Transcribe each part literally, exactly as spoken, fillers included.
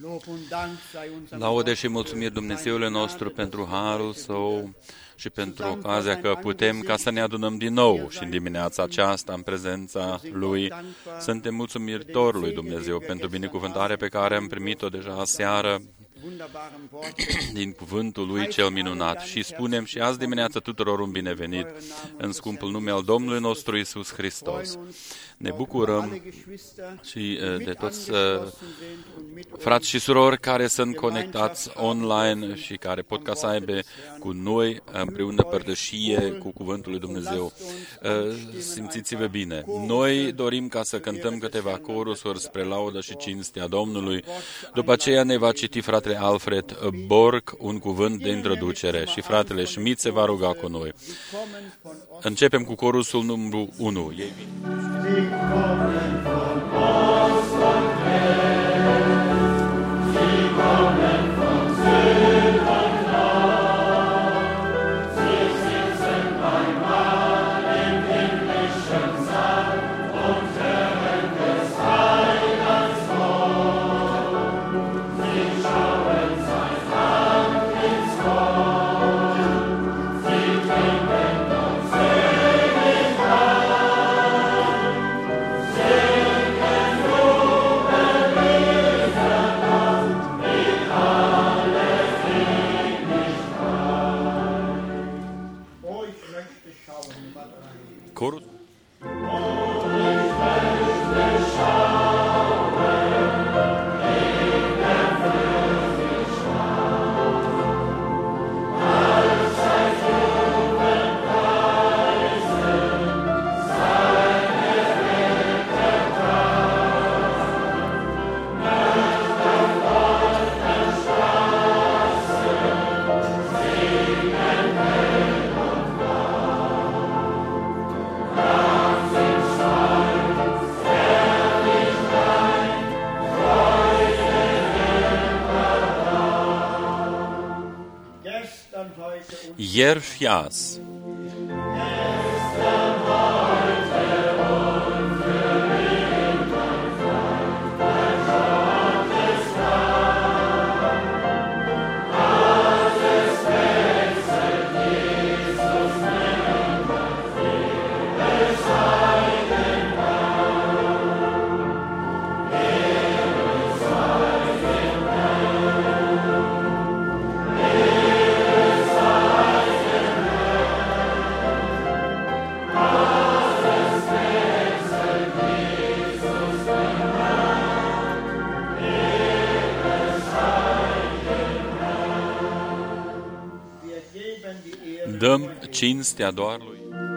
Laude și mulțumiri Dumnezeului nostru pentru harul Său și pentru ocazia că putem ca să ne adunăm din nou și în dimineața aceasta în prezența Lui. Suntem mulțumitori lui Dumnezeu pentru binecuvântarea pe care am primit-o deja aseară din cuvântul Lui cel minunat. Și spunem și azi dimineață tuturor un binevenit în scumpul nume al Domnului nostru Iisus Hristos. Ne bucurăm și de toți frați și surori care sunt conectați online și care pot ca să aibă cu noi împreună părtășie cu cuvântul lui Dumnezeu. Simțiți-vă bine. Noi dorim ca să cântăm câteva corusuri spre laudă și cinstea Domnului. După aceea ne va citi fratele Alfred Borg un cuvânt de introducere și fratele Schmidt se va ruga cu noi. Începem cu corusul numărul unu. Ei Chorus. Ieri și azi. Dăm cinstea doar lui.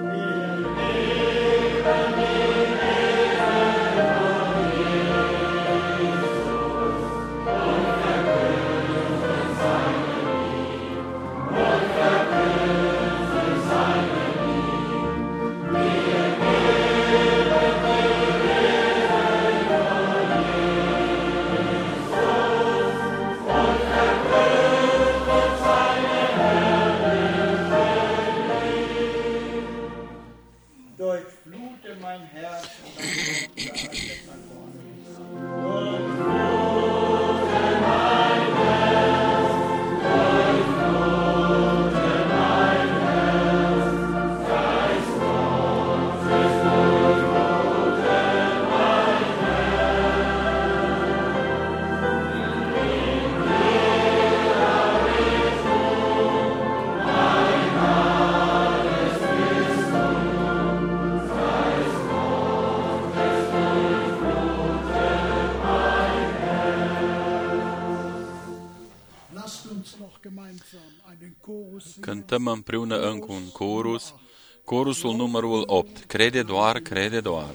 Cântăm împreună încă un corus, corusul numărul opt. Crede doar, crede doar.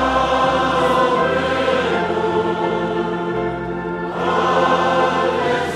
Alles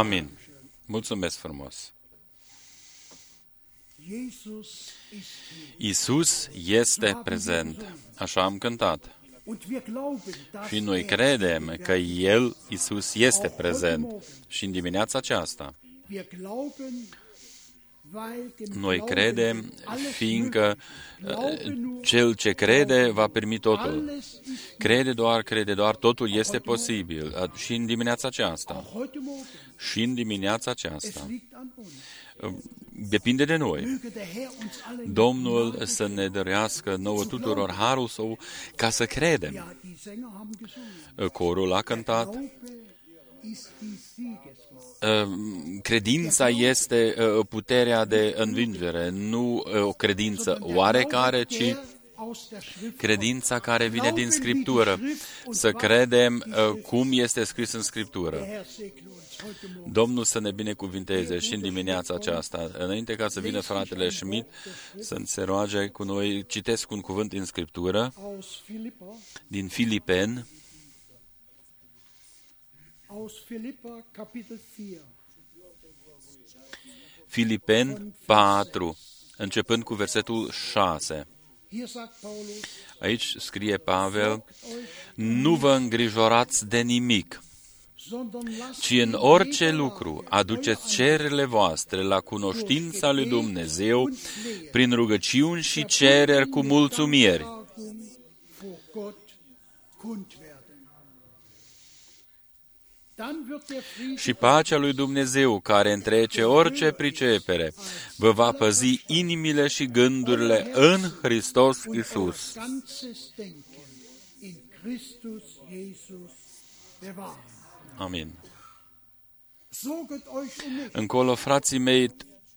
Amin. Mulțumesc frumos. Iisus este prezent. Așa am cântat. Și noi credem că El, Iisus, este prezent. Și în dimineața aceasta noi credem, fiindcă cel ce crede va primi totul. Crede doar, crede doar, totul este posibil. Și în dimineața aceasta. Și în dimineața aceasta. Depinde de noi. Domnul să ne dărească nouă tuturor harul Său ca să credem. Corul a cântat. Credința este puterea de învingere, nu o credință oarecare, ci credința care vine din Scriptură. Să credem cum este scris în Scriptură. Domnul să ne binecuvinteze și în dimineața aceasta. Înainte ca să vină fratele Schmidt să se roage cu noi, citesc un cuvânt din Scriptură, din Filipeni, Filipeni patru, începând cu versetul șase. Aici scrie Pavel, nu vă îngrijorați de nimic, ci în orice lucru aduceți cererile voastre la cunoștința lui Dumnezeu prin rugăciuni și cereri cu mulțumiri. Și pacea lui Dumnezeu, care întrece orice pricepere, vă va păzi inimile și gândurile în Hristos Iisus. Amin. Încolo, frații mei,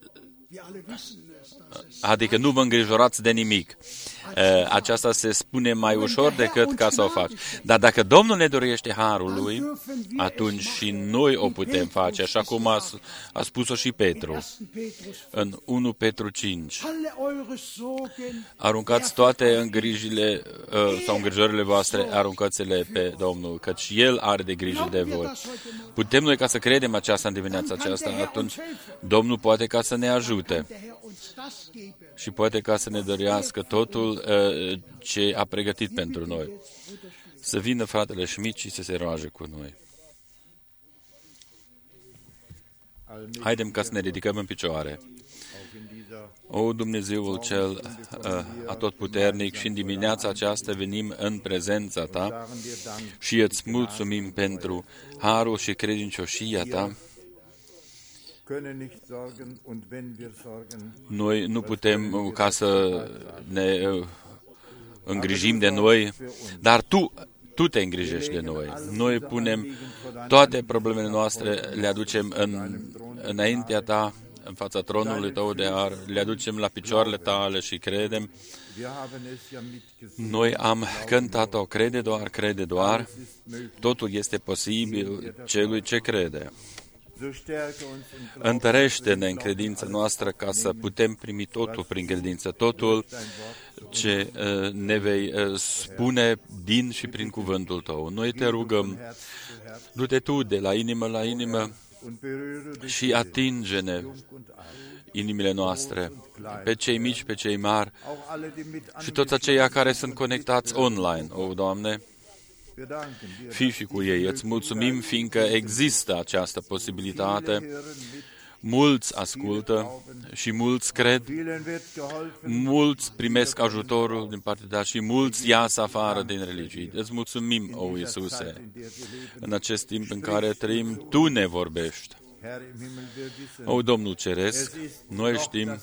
adică nu vă îngrijorați de nimic. Aceasta se spune mai ușor decât ca să o faci. Dar dacă Domnul ne dorește harul Lui, atunci și noi o putem face, așa cum a, a spus-o și Petru în unu Petru cinci. Aruncați toate îngrijile sau îngrijorările voastre, aruncați-le pe Domnul, căci El are de grijă de voi. Putem noi ca să credem aceasta în dimineața aceasta, atunci Domnul poate ca să ne ajute. Și poate ca să ne dărească totul uh, ce a pregătit pentru noi. Să vină fratele Schmidt și să se roage cu noi. Haidem ca să ne ridicăm în picioare. O, Dumnezeul cel uh, atotputernic, și în dimineața aceasta venim în prezența Ta și îți mulțumim pentru harul și credincioșia Ta. Noi nu putem ca să ne îngrijim de noi, dar Tu, Tu te îngrijești de noi. Noi punem toate problemele noastre, le aducem în, înaintea Ta, în fața tronului Tău de har, le aducem la picioarele Tale și credem. Noi am cântat-o, crede doar, crede doar, totul este posibil celui ce crede. Întărește-ne în credința noastră ca să putem primi totul prin credință, totul ce ne vei spune din și prin cuvântul Tău. Noi te rugăm, du-te Tu de la inimă la inimă și atinge-ne inimile noastre, pe cei mici, pe cei mari și toți aceia care sunt conectați online, o, Doamne. Fii și cu ei. Îți mulțumim fiindcă există această posibilitate. Mulți ascultă și mulți cred, mulți primesc ajutorul din partea Ta și mulți iasă afară din religii. Îți mulțumim, o Iisuse, în acest timp în care trăim, Tu ne vorbești. O, Domnul Ceresc, noi știm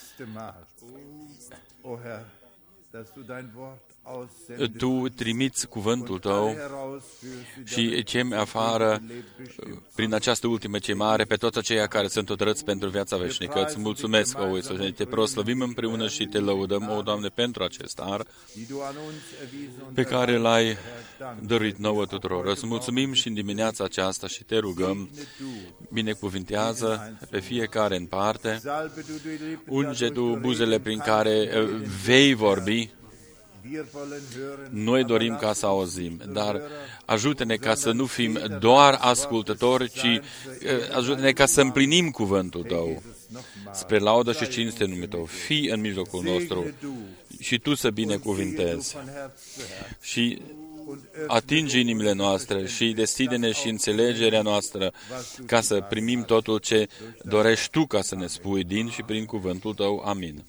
Tu trimiți cuvântul Tău și cemi afară prin această ultimă chemare pe toți aceia care sunt hotărâți pentru viața veșnică. Îți mulțumesc, o Iisuse, te proslăvim împreună și te lăudăm, o Doamne, pentru acest har pe care L-ai dăruit nouă tuturor. Îți mulțumim și în dimineața aceasta și te rugăm, binecuvintează pe fiecare în parte, unge Tu buzele prin care vei vorbi, Noi dorim ca să auzim, dar ajută-ne ca să nu fim doar ascultători, ci ajută-ne ca să împlinim cuvântul Tău. Spre laudă și cinste numele Tău, fii în mijlocul nostru și Tu să binecuvintezi. Și atingi inimile noastre și deschide-ne și înțelegerea noastră ca să primim totul ce dorești Tu ca să ne spui din și prin cuvântul Tău. Amin.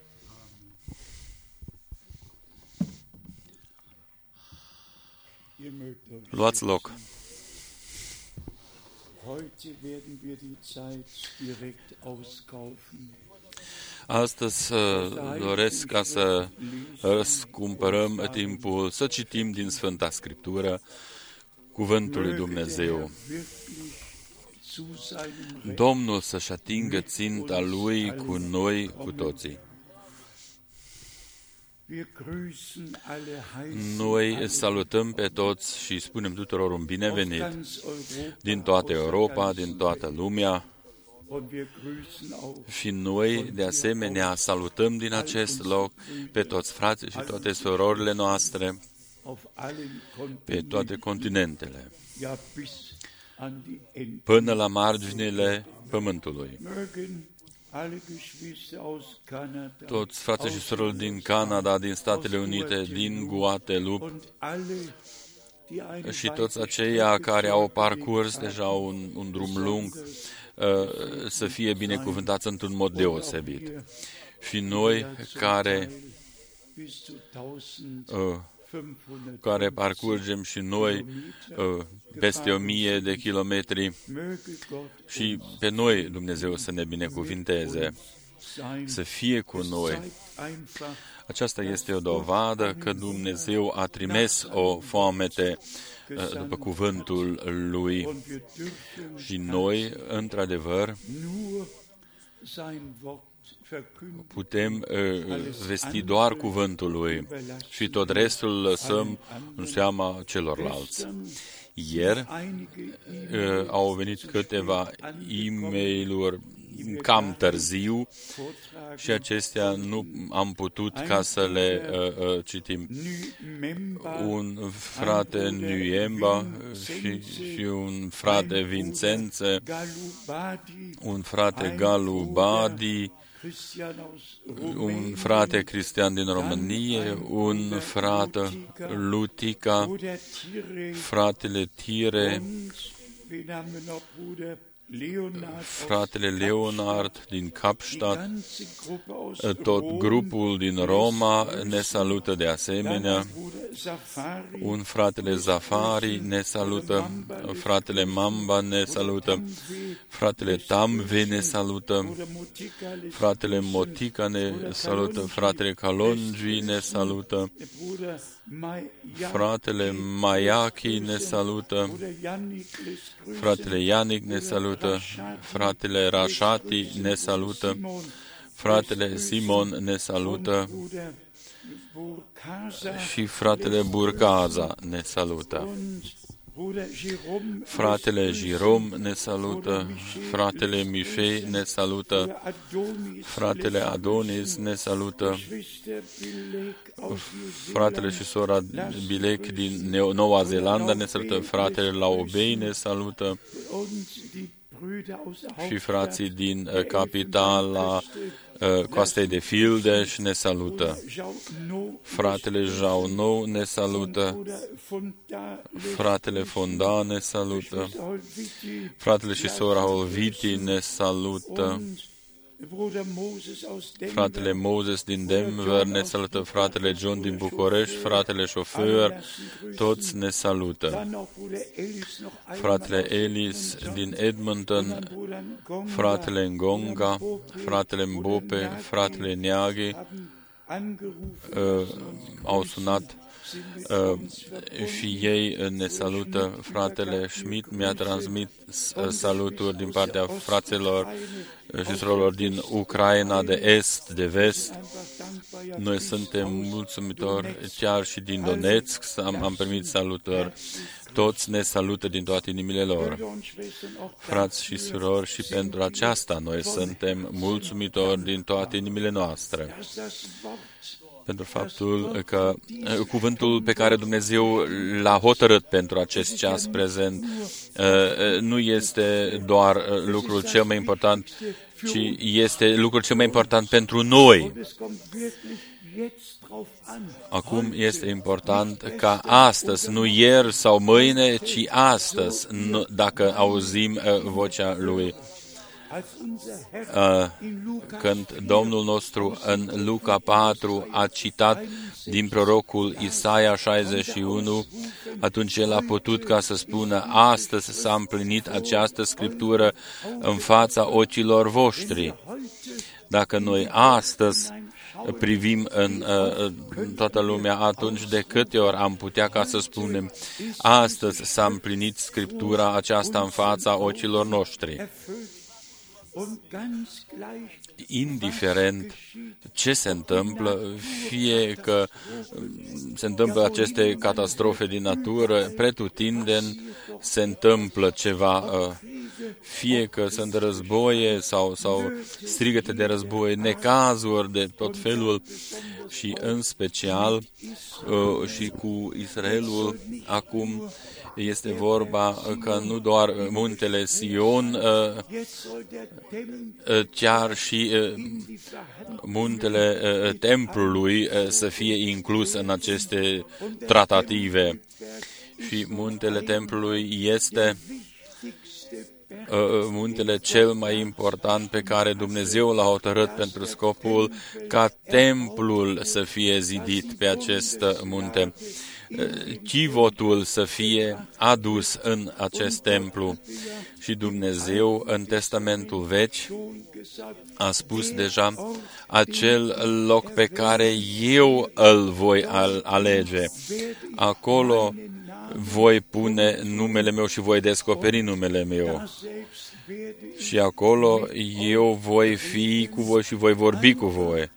Luați loc. Astăzi doresc ca să răscumpărăm timpul, să citim din Sfânta Scriptură cuvântul lui Dumnezeu. Domnul să-și atingă ținta Lui cu noi, cu toții. Noi salutăm pe toți și spunem tuturor un binevenit din toată Europa, din toată lumea. Și noi, de asemenea, salutăm din acest loc pe toți frații și toate surorile noastre, pe toate continentele, până la marginile pământului. Toți frații și surori din Canada, din Statele Unite, din Guadeloupe și toți aceia care au parcurs deja un, un drum lung, să fie binecuvântați într-un mod deosebit. Și noi care, care parcurgem și noi peste o mie de kilometri și pe noi Dumnezeu să ne binecuvinteze, să fie cu noi. Aceasta este o dovadă că Dumnezeu a trimis o foamete după cuvântul Lui și noi, într-adevăr, putem uh, vesti doar cuvântul Lui și tot restul lăsăm în seama celorlalți. Ieri uh, au venit câteva e-mail-uri cam târziu și acestea nu am putut ca să le uh, uh, citim. Un frate Nuemba și, și un frate Vincențe, un frate Galubadi, un frate Cristian din România, un frate Lutica, fratele Tire, fratele Leonard din Kapstadt, tot grupul din Roma ne salută de asemenea, un fratele Zafari ne salută, fratele Mamba ne salută, fratele Tamve ne salută, fratele Motica ne salută, fratele Kalonji ne salută, fratele Maiaki ne salută, fratele Ianic ne salută, fratele Rashati ne salută, fratele Simon ne salută și fratele Burcaza ne salută. Fratele Jirom ne salută, fratele Mișei ne salută, fratele Adonis ne salută, fratele și sora Bilek din Noua Zeelandă ne salută, fratele Laobei ne salută și frații din uh, capitala uh, Coastei de Fildeș ne salută. Fratele Jaunou ne salută. Fratele Fonda ne salută. Fratele și sora Olviti ne salută. Fratele Moses din Denver ne salută, fratele John din București, fratele șofer, toți ne salută. Fratele Ellis din Edmonton, fratele Ngonga, fratele Mbope, fratele Neaghi uh, au sunat uh, și ei ne salută. Fratele Schmidt mi-a transmit saluturi din partea fraților și surorilor din Ucraina, de est, de vest. Noi suntem mulțumitori, chiar și din Donetsk am, am primit salutări. Toți ne salută din toate inimile lor. Frați și surori, și pentru aceasta noi suntem mulțumitori din toate inimile noastre. pentru faptul că cuvântul pe care Dumnezeu l-a hotărât pentru acest ceas prezent nu este doar lucrul cel mai important, ci este lucrul cel mai important pentru noi. Acum este important ca astăzi, nu ieri sau mâine, ci astăzi, dacă auzim vocea Lui. Când Domnul nostru în Luca patru a citat din prorocul Isaia șaizeci și unu, atunci el a putut ca să spună: astăzi s-a împlinit această scriptură în fața ochilor voștri. Dacă noi astăzi privim în uh, toată lumea, atunci de câte ori am putea ca să spunem: astăzi s-a împlinit scriptura aceasta în fața ochilor noștri. Indiferent ce se întâmplă, fie că se întâmplă aceste catastrofe din natură, pretutindeni se întâmplă ceva, fie că sunt războie sau, sau strigăte de război, necazuri de tot felul și în special și cu Israelul acum este vorba că nu doar muntele Sion, chiar și muntele templului să fie inclus în aceste tratative. Și muntele templului este muntele cel mai important pe care Dumnezeu l-a hotărât pentru scopul ca templul să fie zidit pe acest munte, chivotul să fie adus în acest templu. Și Dumnezeu în Testamentul Vechi a spus deja: acel loc pe care eu îl voi alege, acolo voi pune numele meu și voi descoperi numele meu. Și acolo eu voi fi cu voi și voi vorbi cu voi.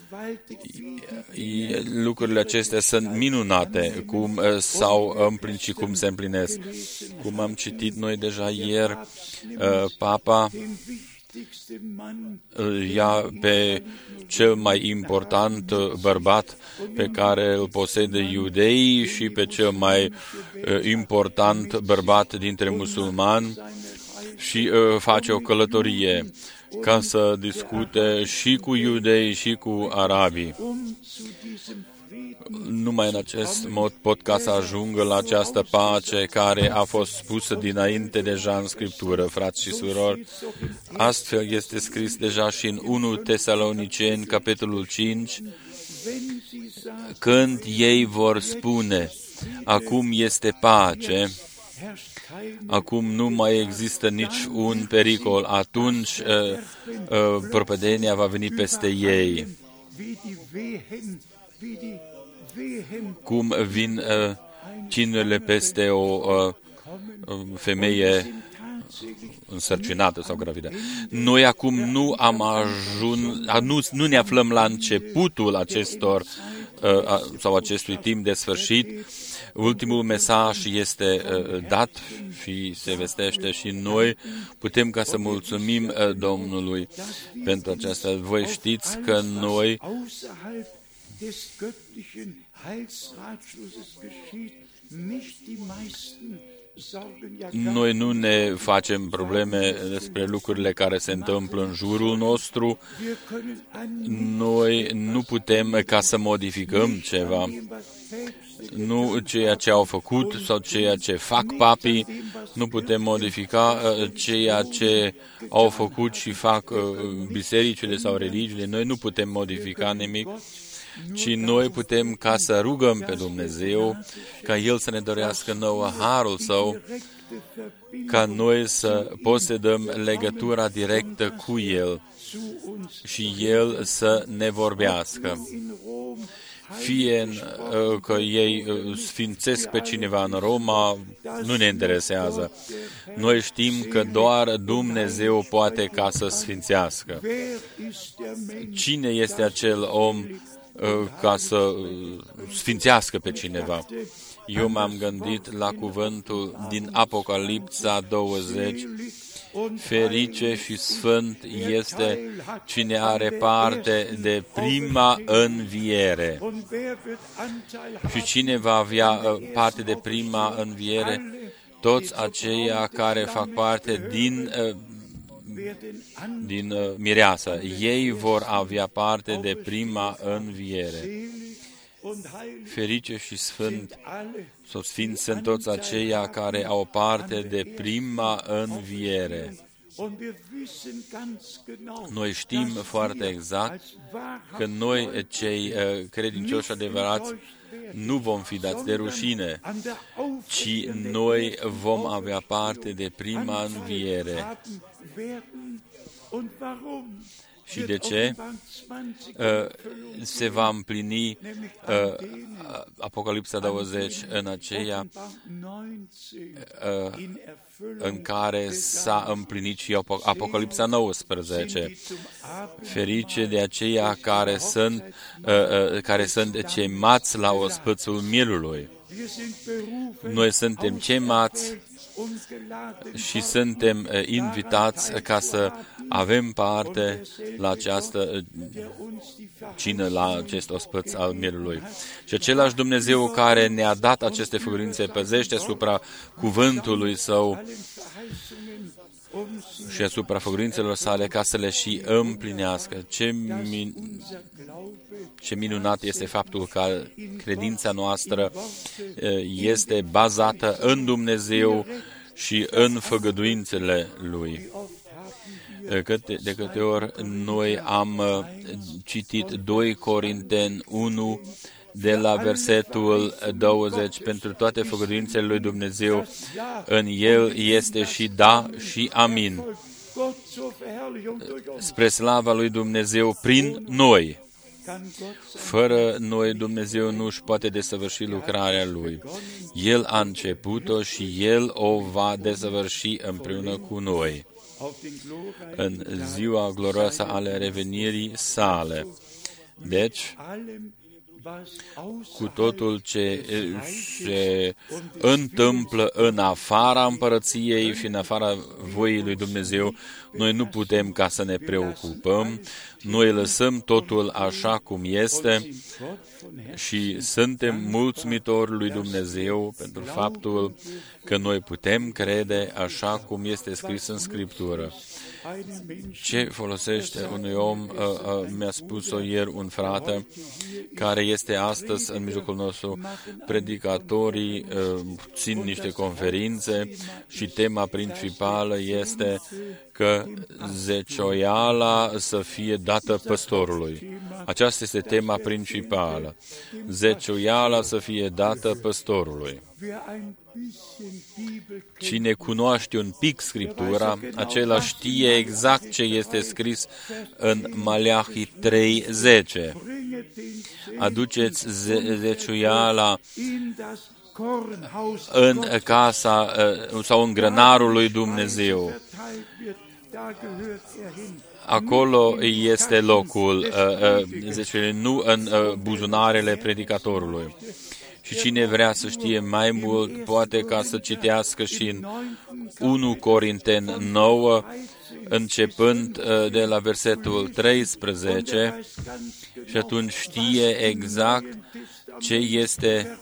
Lucrurile acestea sunt minunate, cum s-au împlinit și cum se împlinesc. Cum am citit noi deja ieri, Papa ia pe cel mai important bărbat pe care îl posedă iudeii și pe cel mai important bărbat dintre musulmani și face o călătorie ca să discute și cu iudei și cu arabii. Numai în acest mod pot ca să ajungă la această pace care a fost spusă dinainte deja în Scriptură, frați și surori. Astfel este scris deja și în unu Tesaloniceni, capitolul cinci, când ei vor spune: acum este pace, acum nu mai există nici un pericol, atunci uh, uh, propădenia va veni peste ei. Cum vin uh, chinurile peste o uh, femeie însărcinată sau gravidă. Noi acum nu am ajuns, nu, nu ne aflăm la începutul acestor uh, sau acestui timp de sfârșit. Ultimul mesaj este uh, dat și se vestește și noi putem ca să mulțumim uh, Domnului pentru aceasta. Voi știți că noi Noi nu ne facem probleme despre lucrurile care se întâmplă în jurul nostru. Noi nu putem ca să modificăm ceva. Nu ceea ce au făcut sau ceea ce fac papii, nu putem modifica ceea ce au făcut și fac bisericile sau religiile. Noi nu putem modifica nimic, ci noi putem ca să rugăm pe Dumnezeu ca El să ne dorească nouă harul Său, ca noi să posedăm legătura directă cu El și El să ne vorbească. Fie că ei sfințesc pe cineva în Roma, nu ne interesează. Noi știm că doar Dumnezeu poate ca să sfințească. Cine este acel om ca să sfințească pe cineva? Eu m-am gândit la cuvântul din Apocalipsa douăzeci, Ferice și sfânt este cine are parte de prima înviere. Și cine va avea parte de prima înviere? Toți aceia care fac parte din, din mireasă. Ei vor avea parte de prima înviere. Ferice și sfânt sau sfinți sunt toți aceia care au parte de prima înviere. Noi știm foarte exact că noi, cei credincioși adevărați, nu vom fi dați de rușine, ci noi vom avea parte de prima înviere. Și de ce? Se va împlini Apocalipsa douăzeci în aceea în care s-a împlinit și Apocalipsa nouăsprezece. Ferice de aceia care sunt, care sunt chemați la ospățul mielului. Noi suntem chemați și suntem invitați ca să avem parte la această cină, la acest ospăț al mielului. Și același Dumnezeu care ne-a dat aceste făgăduințe păzește asupra cuvântului Său și asupra făgăduințelor sale ca să le și împlinească. Ce, min... Ce minunat este faptul că credința noastră este bazată în Dumnezeu și în făgăduințele Lui. De câte ori noi am citit doi Corinteni unu de la versetul douăzeci, pentru toate făgăduințele lui Dumnezeu, în El este și da și amin. Spre slava lui Dumnezeu prin noi. Fără noi Dumnezeu nu își poate desăvârși lucrarea Lui. El a început-o și El o va desăvârși împreună cu noi în ziua glorioasă ale revenirii sale. Deci, cu totul ce se întâmplă în afara împărăției și în afara voii lui Dumnezeu, noi nu putem ca să ne preocupăm, noi lăsăm totul așa cum este și suntem mulțumitori lui Dumnezeu pentru faptul că noi putem crede așa cum este scris în Scriptură. Ce folosește unui om, mi-a spus-o ieri un frate, care este astăzi în mijlocul nostru, predicatorii țin niște conferințe și tema principală este că zecioiala să fie dată păstorului. Aceasta este tema principală. Zecioiala să fie dată păstorului. Cine cunoaște un pic Scriptura, acela știe exact ce este scris în Maleahi trei zece. Aduceți ze- zeciuiala în casa sau în grănarul lui Dumnezeu. Acolo este locul, zeciuielii, nu în buzunarele predicatorului. Și cine vrea să știe mai mult, poate ca să citească și în unu Corinteni nouă, începând de la versetul treisprezece, și atunci știe exact ce este,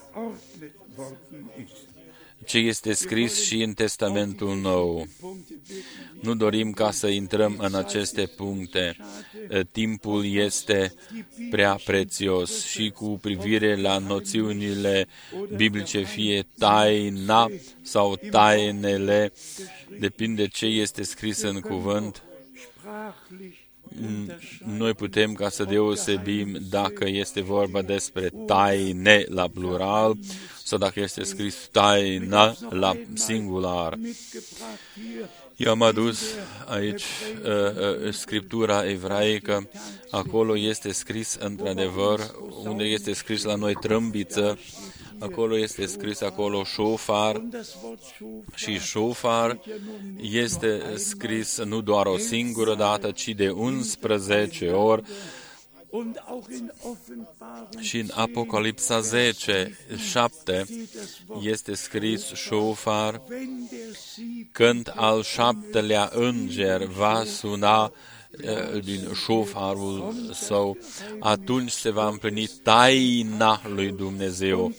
ce este scris și în Testamentul Nou. Nu dorim ca să intrăm în aceste puncte. Timpul este prea prețios și cu privire la noțiunile biblice, fie taina sau tainele, depinde ce este scris în cuvânt. Noi putem ca să deosebim dacă este vorba despre taine la plural sau dacă este scris taina la singular. Eu am adus aici uh, uh, Scriptura evraică, acolo este scris într-adevăr, unde este scris la noi trâmbiță, acolo este scris acolo șofar și șofar este scris nu doar o singură dată, ci de unsprezece ori Și în Apocalipsa zece, șapte este scris șofar, când al șaptelea înger va suna din șofarul său, atunci se va împlini taina lui Dumnezeu.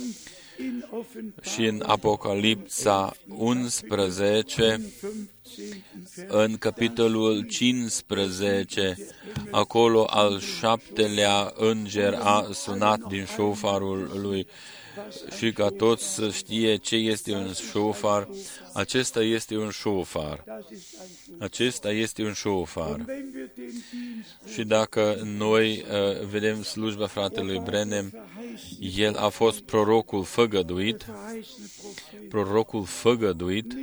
Și în Apocalipsa unsprezece, în capitolul cincisprezece, acolo al șaptelea înger a sunat din șofarul lui. Și ca toți să știe ce este un șofar, acesta este un șofar. Acesta este un șofar. Și dacă noi uh, vedem slujba fratelui Branham, el a fost prorocul făgăduit, prorocul făgăduit,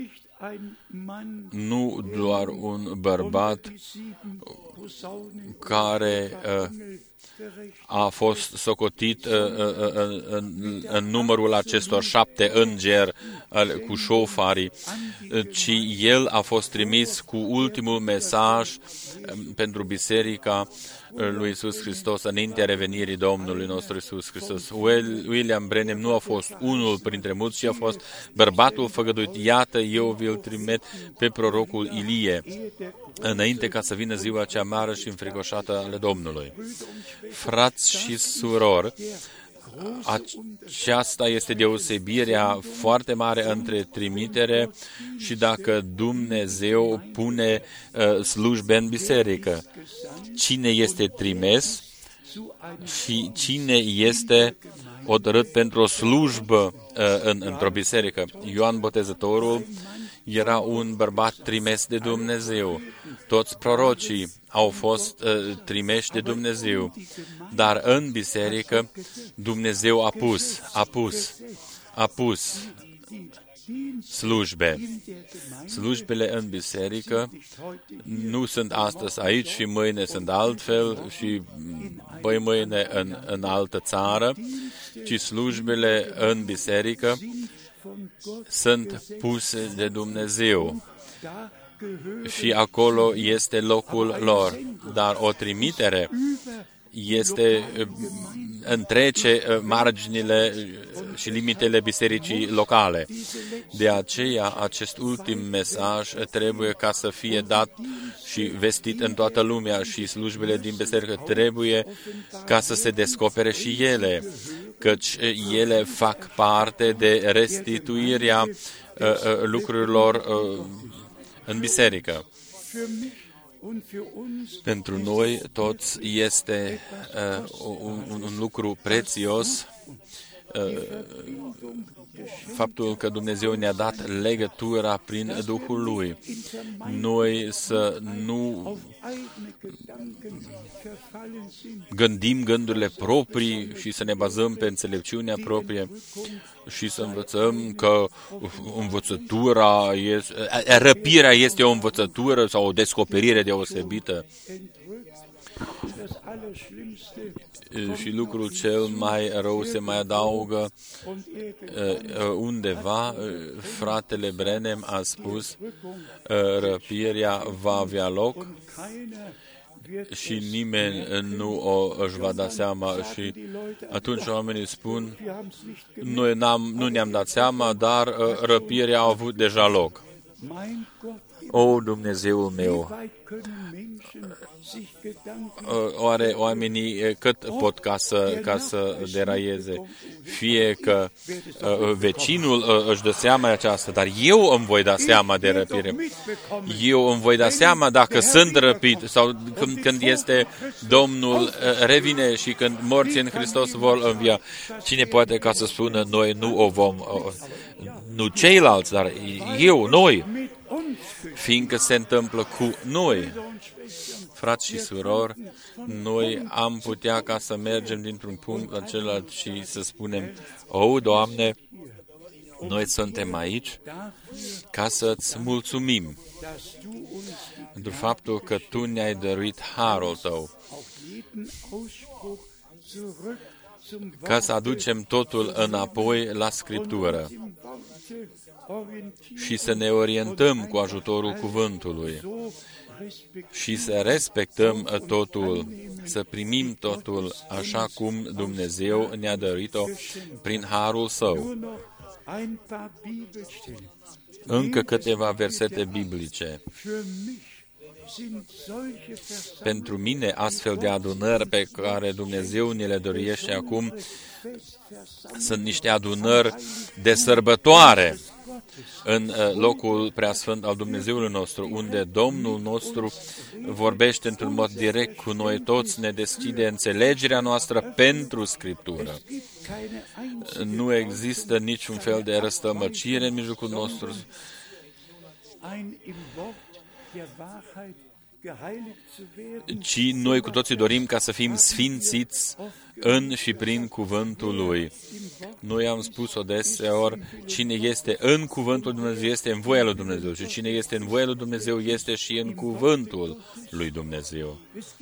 nu doar un bărbat care uh, a fost socotit uh, uh, uh, în, în numărul acestor șapte îngeri uh, cu șofarii, uh, ci el a fost trimis cu ultimul mesaj uh, pentru biserica lui Iisus Hristos înaintea revenirii Domnului nostru Iisus Hristos. William Branham nu a fost unul printre mulți, ci a fost bărbatul făgăduit. Iată, eu vi-l trimit pe prorocul Ilie, înainte ca să vină ziua cea mare și înfricoșată ale Domnului. Frați și surori, aceasta este deosebirea foarte mare între trimitere și dacă Dumnezeu pune uh, slujbe în biserică. Cine este trimis și cine este hotărât pentru o slujbă uh, în, într-o biserică. Ioan Botezătorul era un bărbat trimis de Dumnezeu. Toți prorocii au fost uh, trimeși de Dumnezeu, dar în biserică Dumnezeu a pus, a pus, a pus slujbe. Slujbele în biserică nu sunt astăzi aici și mâine sunt altfel și păi mâine în, în altă țară, ci slujbele în biserică sunt puse de Dumnezeu. Și acolo este locul lor. Dar o trimitere este întrece marginile și limitele bisericii locale. De aceea, acest ultim mesaj trebuie ca să fie dat și vestit în toată lumea și slujbele din biserică trebuie ca să se descopere și ele, căci ele fac parte de restituirea lucrurilor în biserică. Pentru noi toți este uh, un, un lucru prețios uh, faptul că Dumnezeu ne-a dat legătura prin Duhul Lui. Noi să nu gândim gândurile proprii și să ne bazăm pe înțelepciunea proprie și să învățăm că învățătura este, răpirea este o învățătură sau o descoperire deosebită. Și lucrul cel mai rău se mai adaugă undeva. Fratele Branham a spus, răpirea va avea loc și nimeni nu o își va da seama și atunci oamenii spun, noi n-am, nu ne-am dat seama, dar răpirea a avut deja loc. O, Dumnezeul meu, oare oamenii cât pot ca să, ca să deraieze? Fie că uh, vecinul uh, își dă seama de aceasta, dar eu îmi voi da seama de răpire. Eu îmi voi da seama dacă sunt răpit sau când, când este Domnul uh, revine și când morții în Hristos vor învia. Cine poate ca să spună noi nu o vom, uh, nu ceilalți, dar eu, noi, fiindcă se întâmplă cu noi. Frați și surori, noi am putea ca să mergem dintr-un punct la celălalt și să spunem, o, Doamne, noi suntem aici ca să-ți mulțumim pentru faptul că Tu ne-ai dăruit harul Tău ca să aducem totul înapoi la Scriptură și să ne orientăm cu ajutorul cuvântului și să respectăm totul, să primim totul așa cum Dumnezeu ne-a dăruit-o prin harul Său. Încă câteva versete biblice. Pentru mine, astfel de adunări pe care Dumnezeu ne le dăruiește acum, sunt niște adunări de sărbătoare în locul preasfânt al Dumnezeului nostru, unde Domnul nostru vorbește într-un mod direct cu noi toți, ne deschide înțelegerea noastră pentru Scriptură. Nu există niciun fel de răstămăcire în mijlocul nostru, ci noi cu toții dorim ca să fim sfințiți în și prin cuvântul Lui. Noi am spus-o deseori, cine este în cuvântul Dumnezeu este în voia lui Dumnezeu și cine este în voia lui Dumnezeu este și în cuvântul lui Dumnezeu.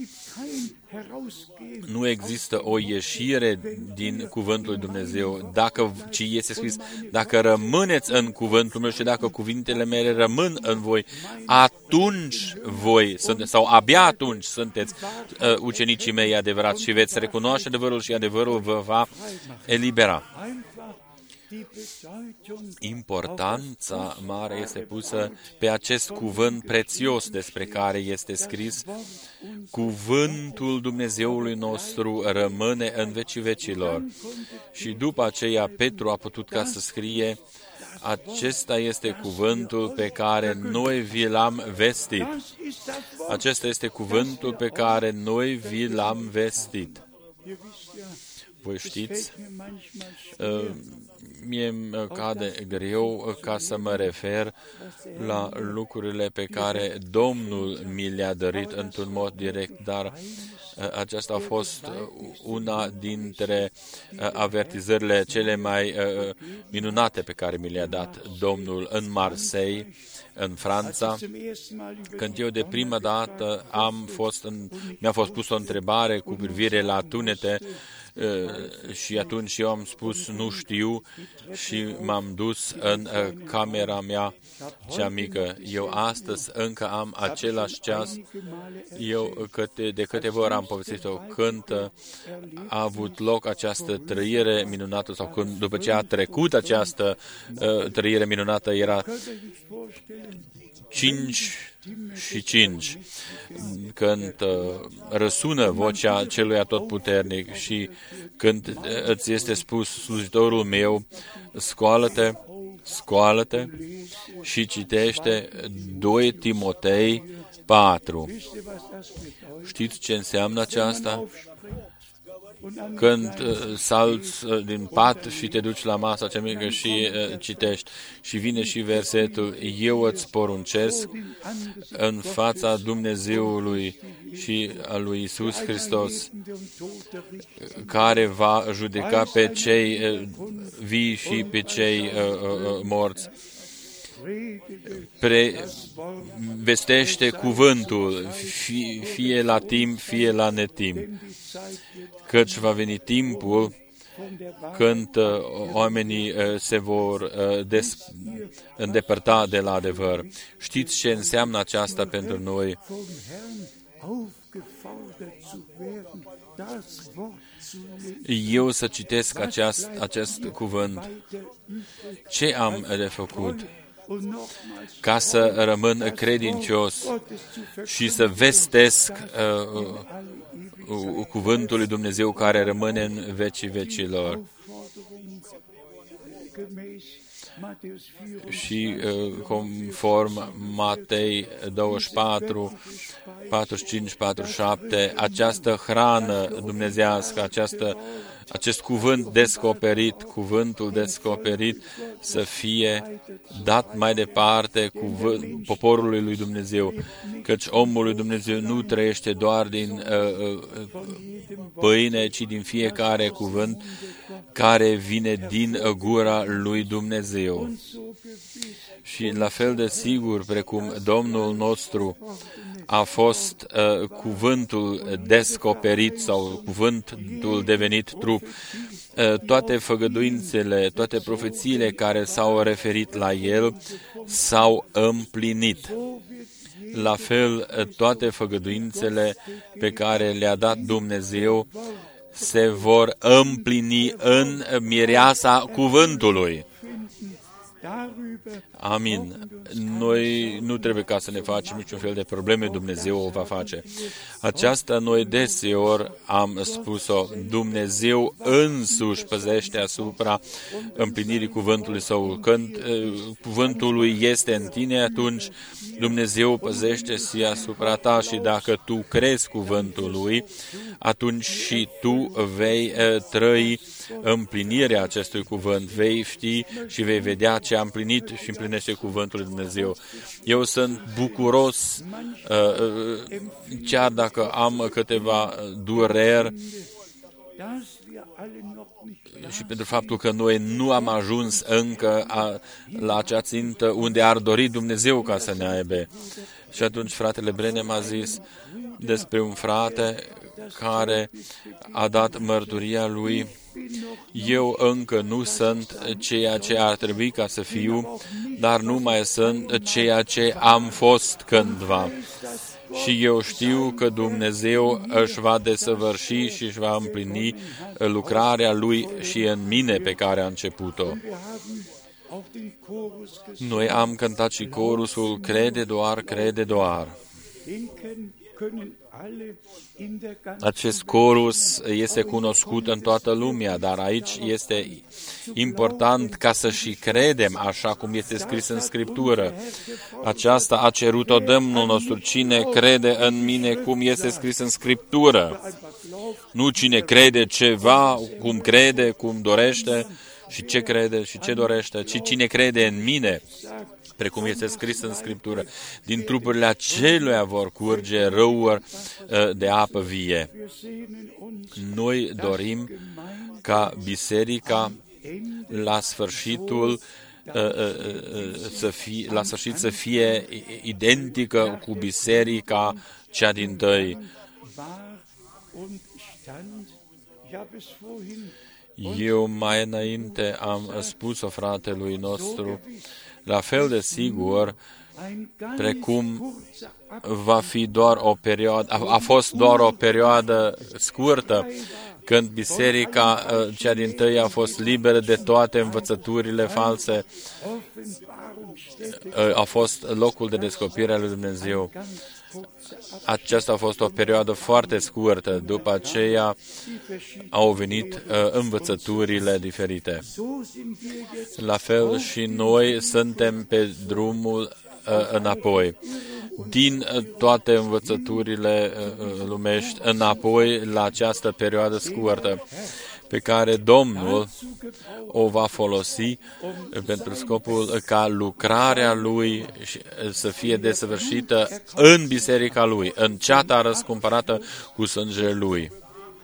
Nu există o ieșire din cuvântul lui Dumnezeu, dacă, ci este scris, dacă rămâneți în cuvântul meu și dacă cuvintele mele rămân în voi, atunci voi sunteți, sau abia atunci sunteți uh, ucenicii mei adevărați și veți recunoaște adevărul și adevărul vă va elibera. Importanța mare este pusă pe acest cuvânt prețios despre care este scris: cuvântul Dumnezeului nostru rămâne în vecii vecilor. Și după aceea Petru a putut ca să scrie: acesta este cuvântul pe care noi vi l-am vestit. Acesta este cuvântul pe care noi vi l-am vestit. Voi știți, mie îmi cade greu ca să mă refer la lucrurile pe care Domnul mi le-a dăruit într-un mod direct, dar aceasta a fost una dintre avertizările cele mai minunate pe care mi le-a dat Domnul în Marseille, în Franța, când eu de prima dată am fost în, mi-a fost pus o întrebare cu privire la tunete și atunci eu am spus nu știu și m-am dus în camera mea cea mică. Eu astăzi încă am același ceas. Eu câte, de câteva ori am povestit-o când a avut loc această trăire minunată sau când după ce a trecut această uh, trăire minunată era cinci și cinci, când uh, răsună vocea celui atotputernic și când îți este spus, slujitorul meu, scoală-te, scoală-te și citește doi Timotei patru. Știți ce înseamnă aceasta? Când uh, salți uh, din pat și te duci la masa cea mică și uh, citești. Și vine și versetul: eu îți poruncesc în fața Dumnezeului și a lui Iisus Hristos, care va judeca pe cei uh, vii și pe cei uh, uh, morți. Pre, vestește cuvântul, fie, fie la timp, fie la netimp, căci va veni timpul când uh, oamenii uh, se vor uh, des, îndepărta de la adevăr. Știți ce înseamnă aceasta pentru noi? Eu să citesc aceast, acest cuvânt. Ce am de făcut? Ca să rămân credincios și să vestesc uh, uh, cuvântul lui Dumnezeu care rămâne în vecii vecilor. Și uh, conform Matei douăzeci și patru, patruzeci și cinci, patruzeci și șapte, această hrană dumnezească, această, acest cuvânt descoperit, cuvântul descoperit, să fie dat mai departe cuvânt, poporului lui Dumnezeu, căci omul lui Dumnezeu nu trăiește doar din uh, uh, pâine, ci din fiecare cuvânt care vine din gura lui Dumnezeu. Și la fel de sigur precum Domnul nostru a fost uh, cuvântul descoperit sau cuvântul devenit trup. Uh, toate făgăduințele, toate profețiile care s-au referit la el s-au împlinit. La fel, toate făgăduințele pe care le-a dat Dumnezeu se vor împlini în mireasa cuvântului. Amin. Noi nu trebuie ca să ne facem niciun fel de probleme, Dumnezeu o va face. Aceasta noi deseori am spus-o, Dumnezeu însuși păzește asupra împlinirii cuvântului său. Când uh, cuvântul lui este în tine, atunci Dumnezeu păzește și asupra ta și dacă tu crezi cuvântul lui, atunci și tu vei uh, trăi împlinirea acestui cuvânt, vei ști și vei vedea ce a împlinit și împlinește cuvântul lui Dumnezeu. Eu sunt bucuros, chiar dacă am câteva dureri și pentru faptul că noi nu am ajuns încă la acea țintă unde ar dori Dumnezeu ca să ne aibă. Și atunci fratele Brenem a zis despre un frate care a dat mărturia lui: eu încă nu sunt ceea ce ar trebui ca să fiu, dar nu mai sunt ceea ce am fost cândva. Și eu știu că Dumnezeu își va desăvârși și își va împlini lucrarea Lui și în mine pe care a început-o. Noi am cântat și corusul Crede doar, crede doar. Acest corus este cunoscut în toată lumea, dar aici este important ca să și credem așa cum este scris în Scriptură. Aceasta a cerut-o Domnul nostru: cine crede în mine cum este scris în Scriptură. Nu cine crede ceva, cum crede, cum dorește și ce crede și ce dorește, ci cine crede în mine, precum este scris în Scriptură, din trupurile acelea vor curge râuri de apă vie. Noi dorim ca biserica la sfârșitul să fie, la sfârșit să fie identică cu biserica cea dintâi. Eu mai înainte am spus-o fratelui nostru, la fel de sigur, precum va fi doar o perioadă, a, a fost doar o perioadă scurtă, când biserica cea dintâi a fost liberă de toate învățăturile false, a fost locul de descoperire a lui Dumnezeu. Aceasta a fost o perioadă foarte scurtă, după aceea au venit uh, învățăturile diferite. La fel și noi suntem pe drumul uh, înapoi. Din uh, toate învățăturile uh, lumești, înapoi la această perioadă scurtă, pe care Domnul o va folosi pentru scopul ca lucrarea Lui să fie desăvârșită în biserica Lui, în ceata răscumpărată cu sângele Lui.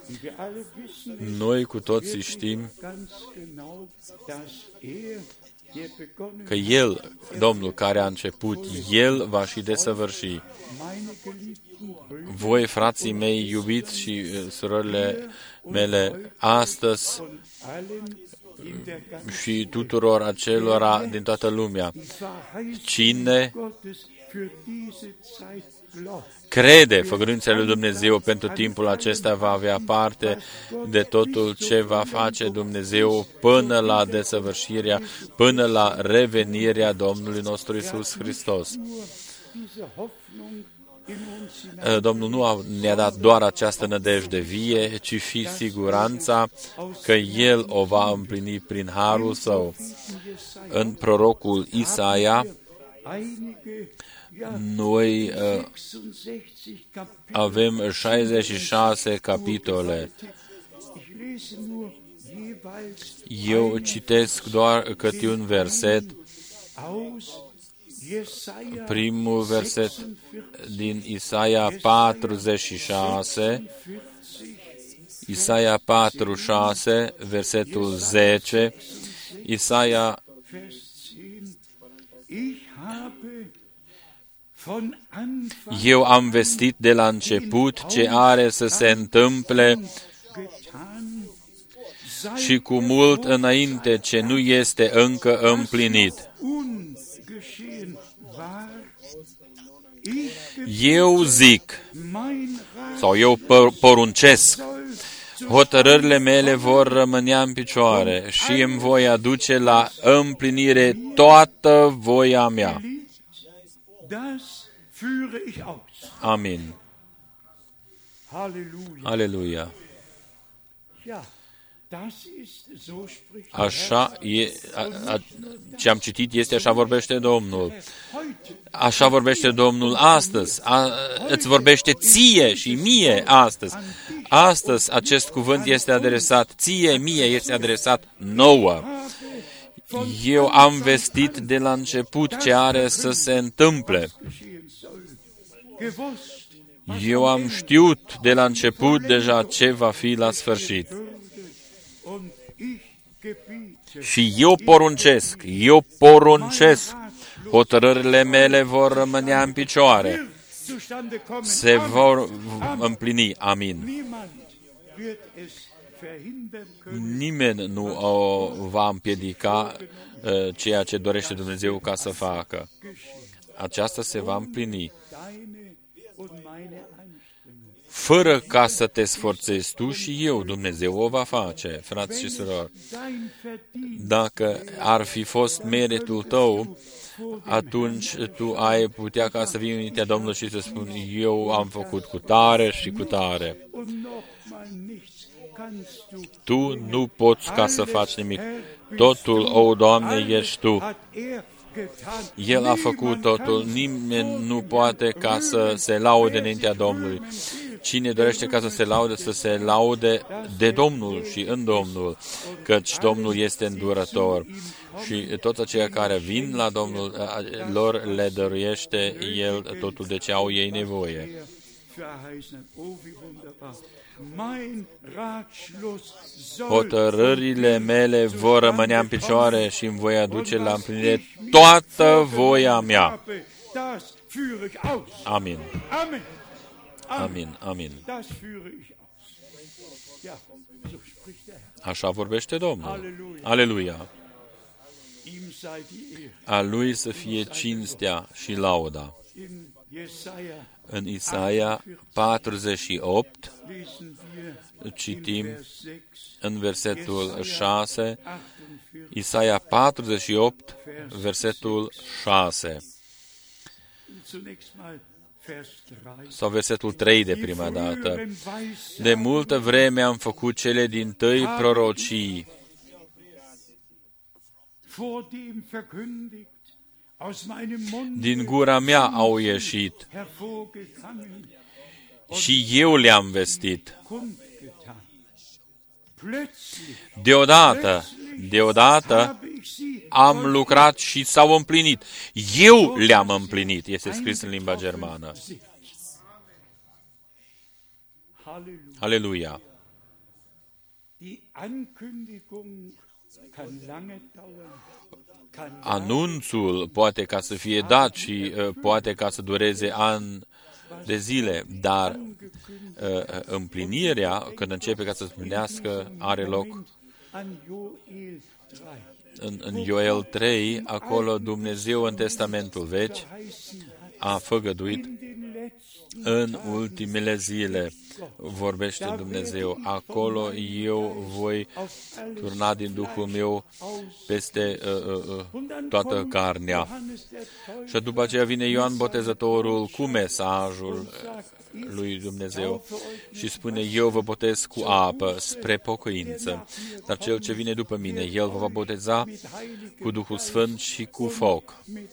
Noi cu toții știm că El, Domnul care a început, El va și desăvârși. Voi, frații mei iubiți și surorile mele, astăzi și tuturor acelora din toată lumea, cine crede făgăduințele lui Dumnezeu pentru timpul acesta va avea parte de totul ce va face Dumnezeu până la desăvârșirea, până la revenirea Domnului nostru Iisus Hristos. Domnul nu ne-a dat doar această nădejde vie, ci și siguranța că El o va împlini prin harul Său. În prorocul Isaia, noi uh, avem șaizeci și șase capitole. Eu citesc doar câte un verset. Primul verset din Isaia patruzeci și șase, Isaia patruzeci și șase, versetul zece, Isaia Eu am vestit de la început ce are să se întâmple și cu mult înainte ce nu este încă împlinit. Eu zic, sau eu poruncesc, hotărârile mele vor rămâne în picioare și îmi voi aduce la împlinire toată voia mea. Amin. Aleluia. Așa e, a, a, ce am citit este așa vorbește Domnul. Așa vorbește Domnul astăzi. A, îți vorbește ție și mie astăzi. Astăzi acest cuvânt este adresat ție, mie este adresat nouă. Eu am vestit de la început ce are să se întâmple. Eu am știut de la început deja ce va fi la sfârșit. Și eu poruncesc, eu poruncesc, hotărârile mele vor rămâne în picioare, se vor împlini. Amin. Nimeni nu o va împiedica uh, ceea ce dorește Dumnezeu ca să facă. Aceasta se va împlini. Fără ca să te sforțezi tu și eu, Dumnezeu o va face, frați și surori. Dacă ar fi fost meritul tău, atunci tu ai putea ca să vii înaintea Domnului și să spui, eu am făcut cu tare și cu tare. Tu nu poți ca să faci nimic. Totul, o, Doamne, ești Tu. El a făcut totul. Nimeni nu poate ca să se laude înaintea Domnului. Cine dorește ca să se laude, să se laude de Domnul și în Domnul, căci Domnul este îndurător. Și toți aceia care vin la Domnul, lor le dăruiește El totul de ce au ei nevoie. Hotărârile mele vor rămâne în picioare și îmi voi aduce la împlinire toată voia mea. Amin. Amin, amin. Așa vorbește Domnul. Aleluia. A Lui să fie cinstea și lauda. În Isaia patruzeci și opt citim în versetul șase, Isaia patruzeci și opt, versetul șase. Sau versetul trei de prima dată. De multă vreme am făcut cele dintâi prorocii. Din gura mea au ieșit și eu le-am vestit. Deodată, deodată am lucrat și s-au împlinit. Eu le-am împlinit. Este scris în limba germană. Aleluia. Anunțul poate ca să fie dat și uh, poate ca să dureze ani de zile, dar uh, împlinirea, când începe ca să se împlinească, are loc în, în Ioel trei, acolo Dumnezeu în Testamentul Vechi a făgăduit în ultimele zile, vorbește Dumnezeu, acolo eu voi turna din Duhul meu peste uh, uh, toată carnea. Și după aceea vine Ioan Botezătorul cu mesajul lui Dumnezeu și spune, eu vă botez cu apă spre pocăință, dar cel ce vine după mine, el vă va boteza cu Duhul Sfânt și cu foc.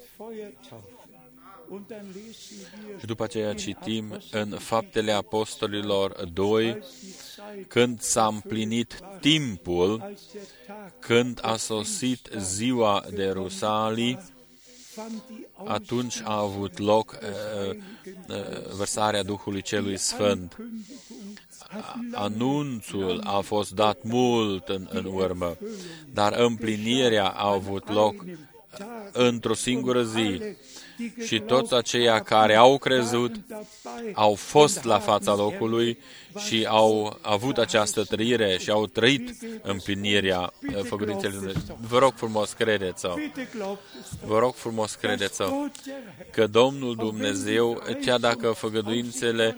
Și după aceea citim în Faptele Apostolilor doi, când s-a împlinit timpul, când a sosit ziua de Rusalii, atunci a avut loc uh, uh, vărsarea Duhului Celui Sfânt. Anunțul a fost dat mult în, în urmă, dar împlinirea a avut loc într-o singură zi. Și toți aceia care au crezut au fost la fața locului și au avut această trăire și au trăit împlinirea făgăduinței lui Dumnezeu. Vă rog frumos, credeți-o. Vă rog frumos, credeți-o că Domnul Dumnezeu, chiar dacă făgăduințele,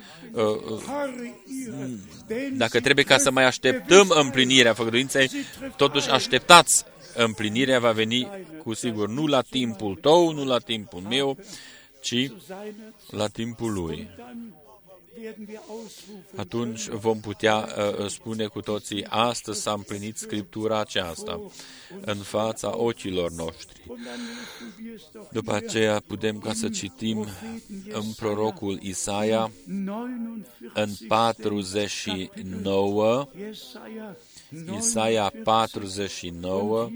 dacă trebuie ca să mai așteptăm împlinirea făgăduinței, totuși așteptați. Împlinirea va veni cu sigur, nu la timpul tău, nu la timpul meu, ci la timpul Lui. Atunci vom putea uh, spune cu toții, astăzi s-a împlinit Scriptura aceasta în fața ochilor noștri. După aceea putem ca să citim în prorocul Isaia, în patruzeci și nouă, Isaia patruzeci și nouă,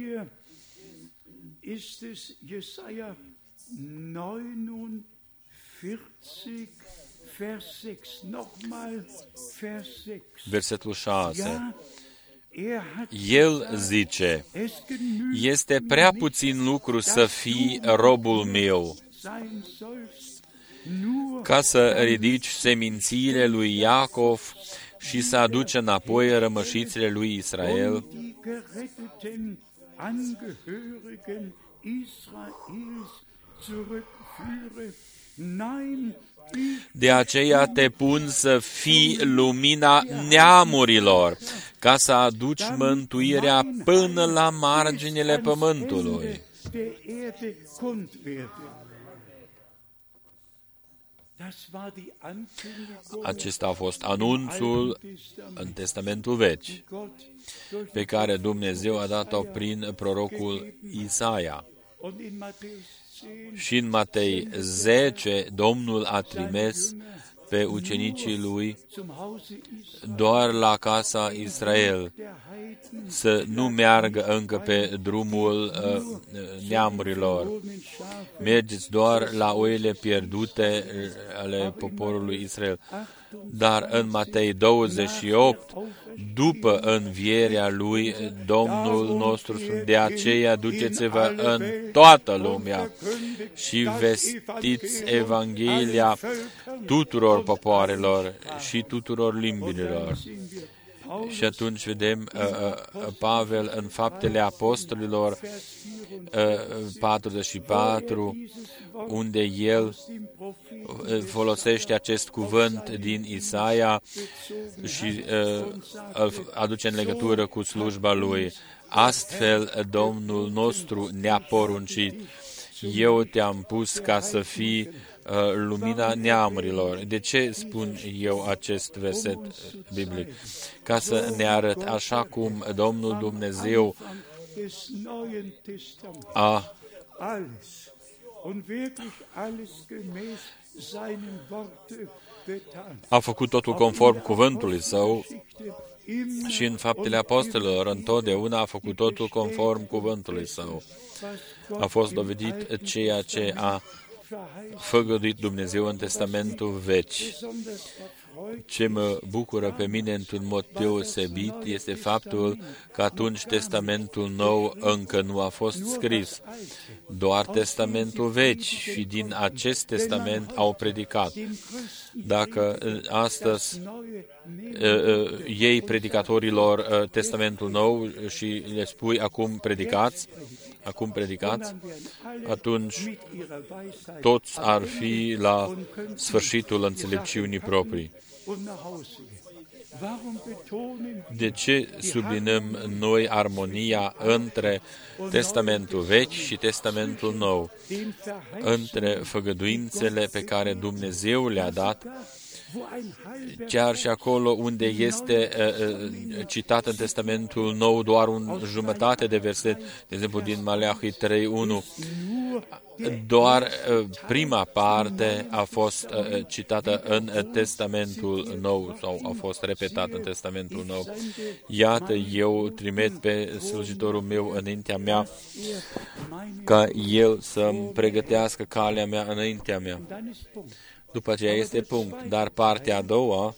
versetul șase. El zice, este prea puțin lucru să fii robul meu, ca să ridici semințiile lui Iacov și să aduci înapoi rămășițile lui Israel. De aceea te pun să fii lumina neamurilor, ca să aduci mântuirea până la marginile pământului. Acesta a fost anunțul în Testamentul Vechi, pe care Dumnezeu a dat-o prin prorocul Isaia. Și în Matei zece, Domnul a trimis pe ucenicii lui doar la casa Israel, să nu meargă încă pe drumul uh, neamurilor. Mergeți doar la oile pierdute ale poporului Israel. Dar în Matei douăzeci și opt, după învierea lui, Domnul nostru, de aceea duceți-vă în toată lumea și vestiți Evanghelia tuturor popoarelor și tuturor limbilor. Și atunci vedem uh, uh, Pavel în Faptele Apostolilor uh, patruzeci și patru, unde el folosește acest cuvânt din Isaia și uh, îl aduce în legătură cu slujba lui. Astfel, Domnul nostru ne-a poruncit, eu te-am pus ca să fii uh, lumina neamurilor. De ce spun eu acest verset biblic? Ca să ne arăt așa cum Domnul Dumnezeu a a făcut totul conform cuvântului Său și în Faptele Apostolilor întotdeauna a făcut totul conform cuvântului Său. A fost dovedit ceea ce a făgăduit Dumnezeu în Testamentul Vechi. Ce mă bucură pe mine într-un mod deosebit este faptul că atunci Testamentul Nou încă nu a fost scris, doar Testamentul Vechi, și din acest testament au predicat. Dacă astăzi iei predicatorilor Testamentul Nou și le spui acum predicați, acum predicați, atunci toți ar fi la sfârșitul înțelepciunii proprii. De ce sublinăm noi armonia între Testamentul Vechi și Testamentul Nou, între făgăduințele pe care Dumnezeu le-a dat, chiar și acolo unde este uh, citat în Testamentul Nou doar un jumătate de verset, de exemplu din Maleahi trei unu, doar uh, prima parte a fost uh, citată în Testamentul Nou sau a fost repetată în Testamentul Nou. Iată, eu trimit pe slujitorul meu înaintea mea ca el să-mi pregătească calea mea înaintea mea. După aceea este punct. Dar partea a doua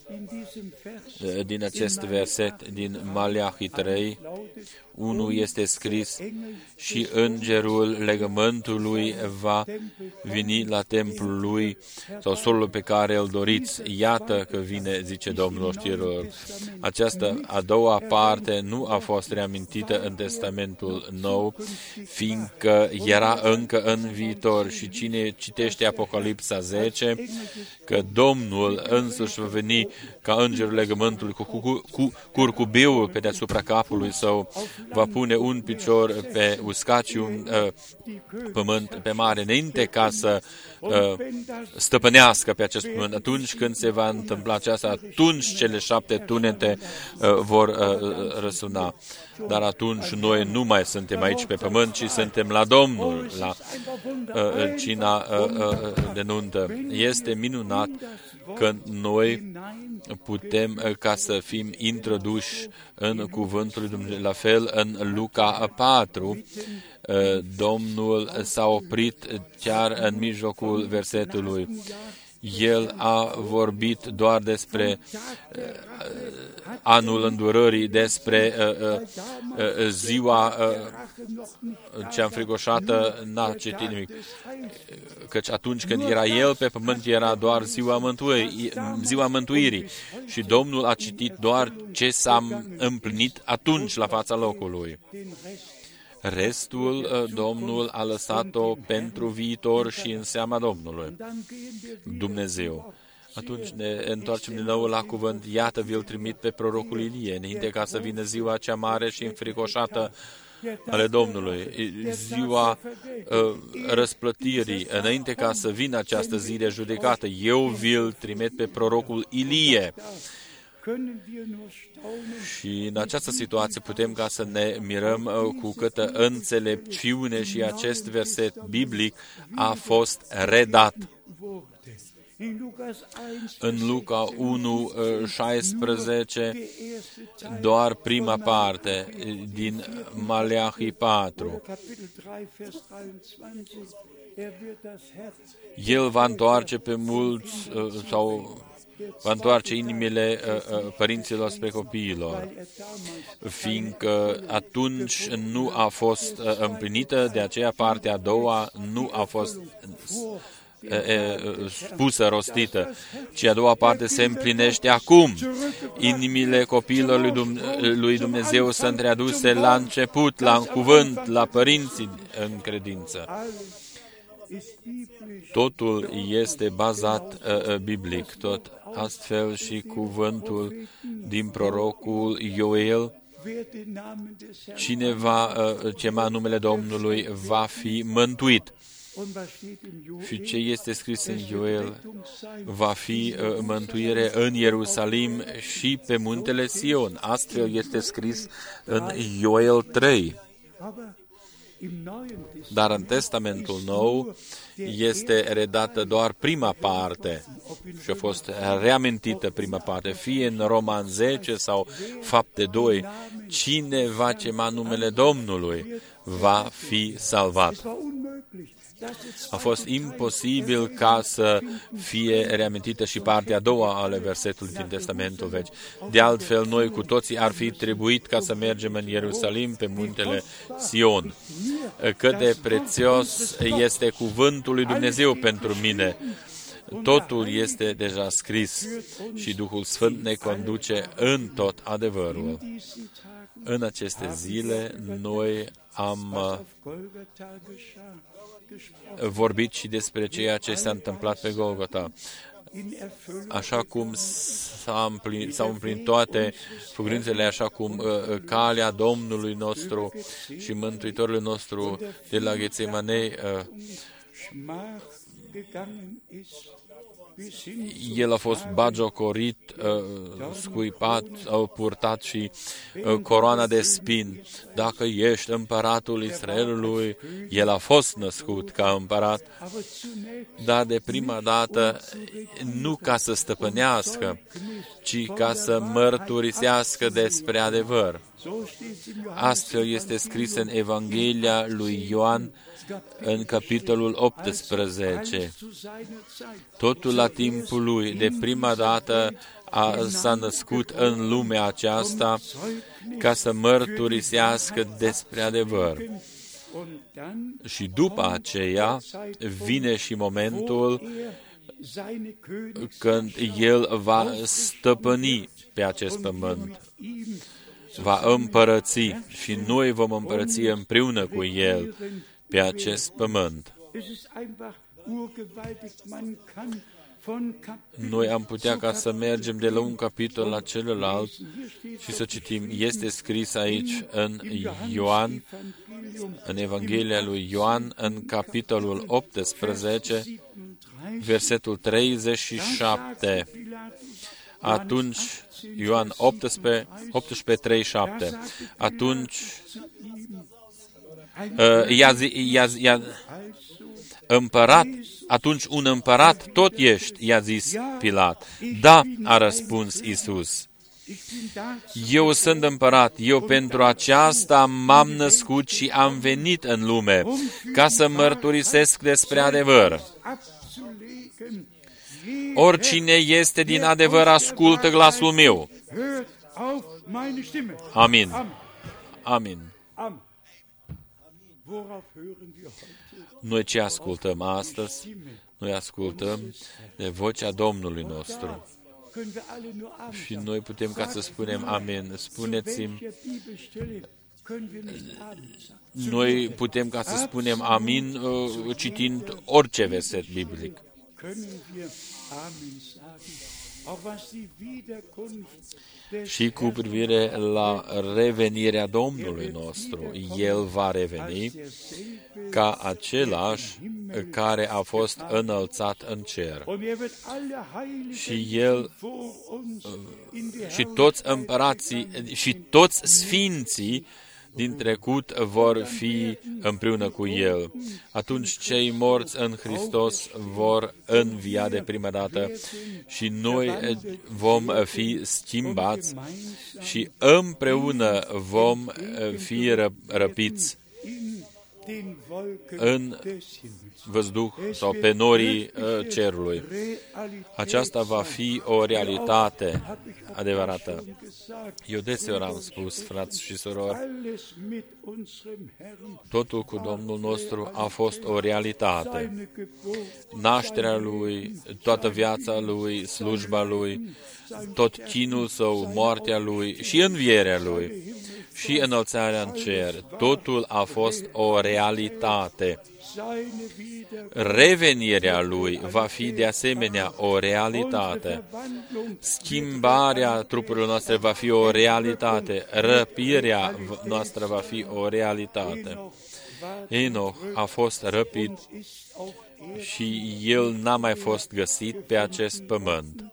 din acest verset din Maleahi trei, unu este scris: și îngerul legământului va veni la templul lui sau solul pe care îl doriți. Iată că vine, zice Domnul oștirilor. Această a doua parte nu a fost reamintită în Testamentul Nou, fiindcă era încă în viitor. Și cine citește Apocalipsa zece, că Domnul însuși va veni ca îngerul legământului cu, cu, cu curcubiul pe deasupra capului său, va pune un picior pe uscat și un uh, pământ pe mare, înainte ca să uh, stăpânească pe acest pământ. Atunci când se va întâmpla aceasta, atunci cele șapte tunete uh, vor uh, răsuna. Dar atunci noi nu mai suntem aici pe pământ, ci suntem la Domnul, la uh, cina uh, uh, de nuntă. Este minunat că noi putem uh, ca să fim introduși în cuvântul lui Dumnezeu. La fel, în Luca patru, uh, Domnul s-a oprit chiar în mijlocul versetului. El a vorbit doar despre uh, anul îndurării, despre uh, uh, ziua uh, cea înfricoșată, n-a citit nimic. Căci atunci când era El pe pământ, era doar ziua mântuirii, ziua mântuirii. Și Domnul a citit doar ce s-a împlinit atunci la fața locului. Restul, Domnul a lăsat-o pentru viitor și în seama Domnului, Dumnezeu. Atunci ne întoarcem din nou la cuvânt. Iată, vi-l trimit pe prorocul Ilie, înainte ca să vină ziua cea mare și înfricoșată ale Domnului, ziua uh, răsplătirii, înainte ca să vină această zi de judecată. Eu vi-l trimit pe prorocul Ilie. Și în această situație putem ca să ne mirăm cu câtă înțelepciune și acest verset biblic a fost redat. În Luca unu, șaisprezece, doar prima parte din Maleahi patru. El va întoarce pe mulți sau va întoarce inimile părinților spre copiilor, fiindcă atunci nu a fost împlinită, de aceea partea a doua nu a fost spusă, rostită, ci a doua parte se împlinește acum. Inimile copiilor lui Dumnezeu sunt readuse la început, la cuvânt, la părinții în credință. Totul este bazat uh, biblic, tot astfel și cuvântul din prorocul Ioel. Cine va uh, chema numele Domnului va fi mântuit. Și ce este scris în Ioel? Va fi uh, mântuire în Ierusalim și pe muntele Sion. Astfel este scris în Ioel trei. Dar în Testamentul Nou este redată doar prima parte și a fost reamintită prima parte, fie în Roman zece sau Fapte doi, cine va chema numele Domnului va fi salvat. A fost imposibil ca să fie reamintită și partea a doua ale versetului din Testamentul Vechi. De altfel, noi cu toții ar fi trebuit ca să mergem în Ierusalim pe muntele Sion. Cât de prețios este cuvântul lui Dumnezeu pentru mine. Totul este deja scris și Duhul Sfânt ne conduce în tot adevărul. În aceste zile, noi am vorbit și despre ceea ce s-a întâmplat pe Golgota. Așa cum s-au împlinit, s-au împlinit toate făgăduințele, așa cum uh, calea Domnului nostru și Mântuitorului nostru de la Ghetsemane, uh, el a fost bagiocorit, scuipat, purtat și coroana de spini. Dacă ești împăratul Israelului, el a fost născut ca împărat, dar de prima dată nu ca să stăpânească, ci ca să mărturisească despre adevăr. Astfel este scris în Evanghelia lui Ioan, în capitolul optsprezece. Totul la timpul lui, de prima dată a, s-a născut în lumea aceasta ca să mărturisească despre adevăr. Și după aceea vine și momentul când El va stăpâni pe acest pământ, va împărăți și noi vom împărăți împreună cu El pe acest pământ. Noi am putea ca să mergem de la un capitol la celălalt și să citim. Este scris aici în Ioan, în Evanghelia lui Ioan, în capitolul optsprezece, versetul treizeci și șapte. Atunci, Ioan optsprezece, treizeci și șapte. Atunci, uh, i-a, i-a, i-a, împărat, atunci un împărat tot ești, i-a zis Pilat. Da, a răspuns Iisus. Eu sunt împărat, eu pentru aceasta m-am născut și am venit în lume, ca să mărturisesc despre adevăr. Oricine este din adevăr, ascultă glasul meu. Amin. Amin. Noi ce ascultăm astăzi? Noi ascultăm de vocea Domnului nostru. Și noi putem ca să spunem amin. Spuneți-mi, noi putem ca să spunem amin citind orice verset biblic. Și cu privire la revenirea Domnului nostru, El va reveni ca același care a fost înălțat în cer. Și El și toți împărații și toți sfinții din trecut vor fi împreună cu El. Atunci cei morți în Hristos vor învia de prima dată și noi vom fi schimbați și împreună vom fi răpiți în văzduh sau pe norii cerului. Aceasta va fi o realitate adevărată. Eu deseori am spus, frați și surori, totul cu Domnul nostru a fost o realitate. Nașterea Lui, toată viața Lui, slujba Lui, tot chinul Său, moartea Lui și învierea Lui și înălțarea în cer. Totul a fost o realitate. Revenirea Lui va fi de asemenea o realitate. Schimbarea trupurilor noastre va fi o realitate. Răpirea noastră va fi o realitate. Enoch a fost răpit și el n-a mai fost găsit pe acest pământ.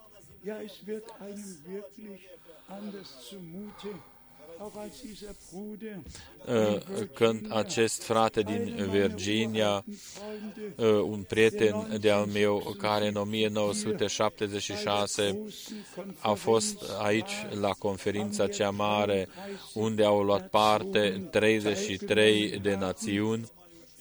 Când acest frate din Virginia, un prieten de-al meu, care în o mie nouă sute șaptezeci și șase a fost aici la conferința cea mare, unde au luat parte treizeci și trei de națiuni,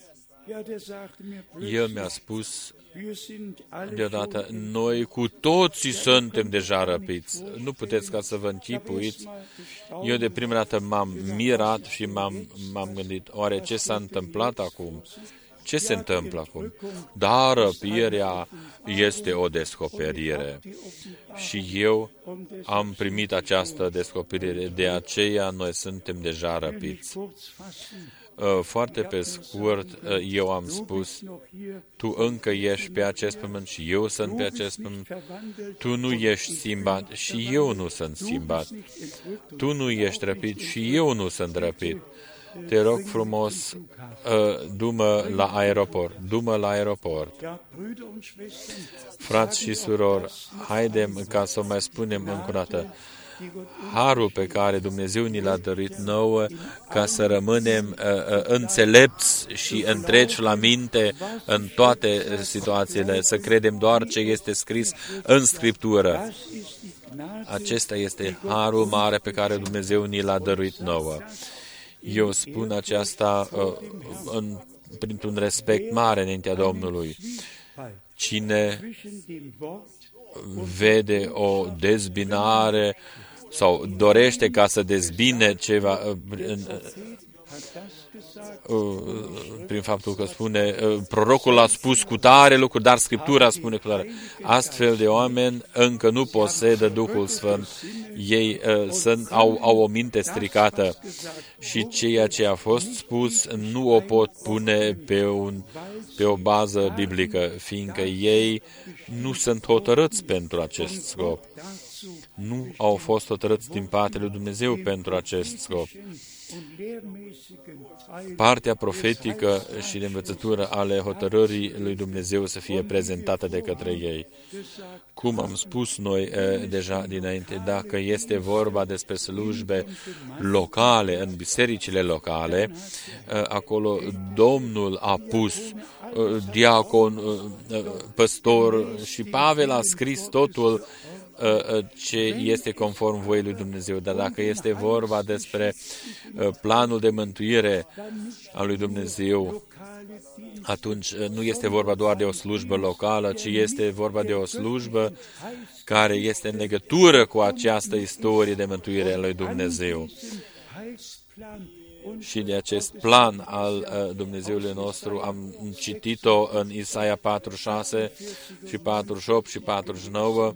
el mi-a spus deodată, noi cu toții suntem deja răpiți. Nu puteți ca să vă închipuiți. Eu de prima dată m-am mirat și m-am, m-am gândit, oare ce s-a întâmplat acum? Ce se întâmplă acum? Dar răpirea este o descoperire. Și eu am primit această descoperire, de aceea noi suntem deja răpiți. Foarte pe scurt, eu am spus, tu încă ești pe acest pământ și eu sunt pe acest pământ. Tu nu ești schimbat și eu nu sunt schimbat. Tu nu ești răpit și eu nu sunt răpit. Te rog frumos, du-mă la aeroport, du-mă la aeroport. Frați și surori, haidem ca să mai spunem încă o dată, harul pe care Dumnezeu ni l-a dăruit nouă ca să rămânem uh, uh, înțelepți și întregi la minte în toate situațiile, să credem doar ce este scris în Scriptură. Acesta este harul mare pe care Dumnezeu ni l-a dăruit nouă. Eu spun aceasta uh, în, printr-un respect mare înaintea Domnului. Cine vede o dezbinare sau dorește ca să dezbine ceva uh, în, prin faptul că spune prorocul a spus cu tare lucruri, dar Scriptura spune cu tare. Astfel de oameni încă nu posedă Duhul Sfânt. Ei uh, sunt, au, au o minte stricată și ceea ce a fost spus nu o pot pune pe, un, pe o bază biblică, fiindcă ei nu sunt hotărâți pentru acest scop. Nu au fost hotărâți din partea lui Dumnezeu pentru acest scop. Partea profetică și de învățătură ale hotărârii lui Dumnezeu să fie prezentată de către ei. Cum am spus noi eh, deja dinainte, dacă este vorba despre slujbe locale, în bisericile locale, eh, acolo Domnul a pus eh, diacon, eh, păstor și Pavel a scris totul ce este conform voii lui Dumnezeu. Dar dacă este vorba despre planul de mântuire al lui Dumnezeu, atunci nu este vorba doar de o slujbă locală, ci este vorba de o slujbă care este în legătură cu această istorie de mântuire a lui Dumnezeu. Și de acest plan al Dumnezeului nostru am citit-o în Isaia patruzeci și șase și patruzeci și opt și patruzeci și nouă.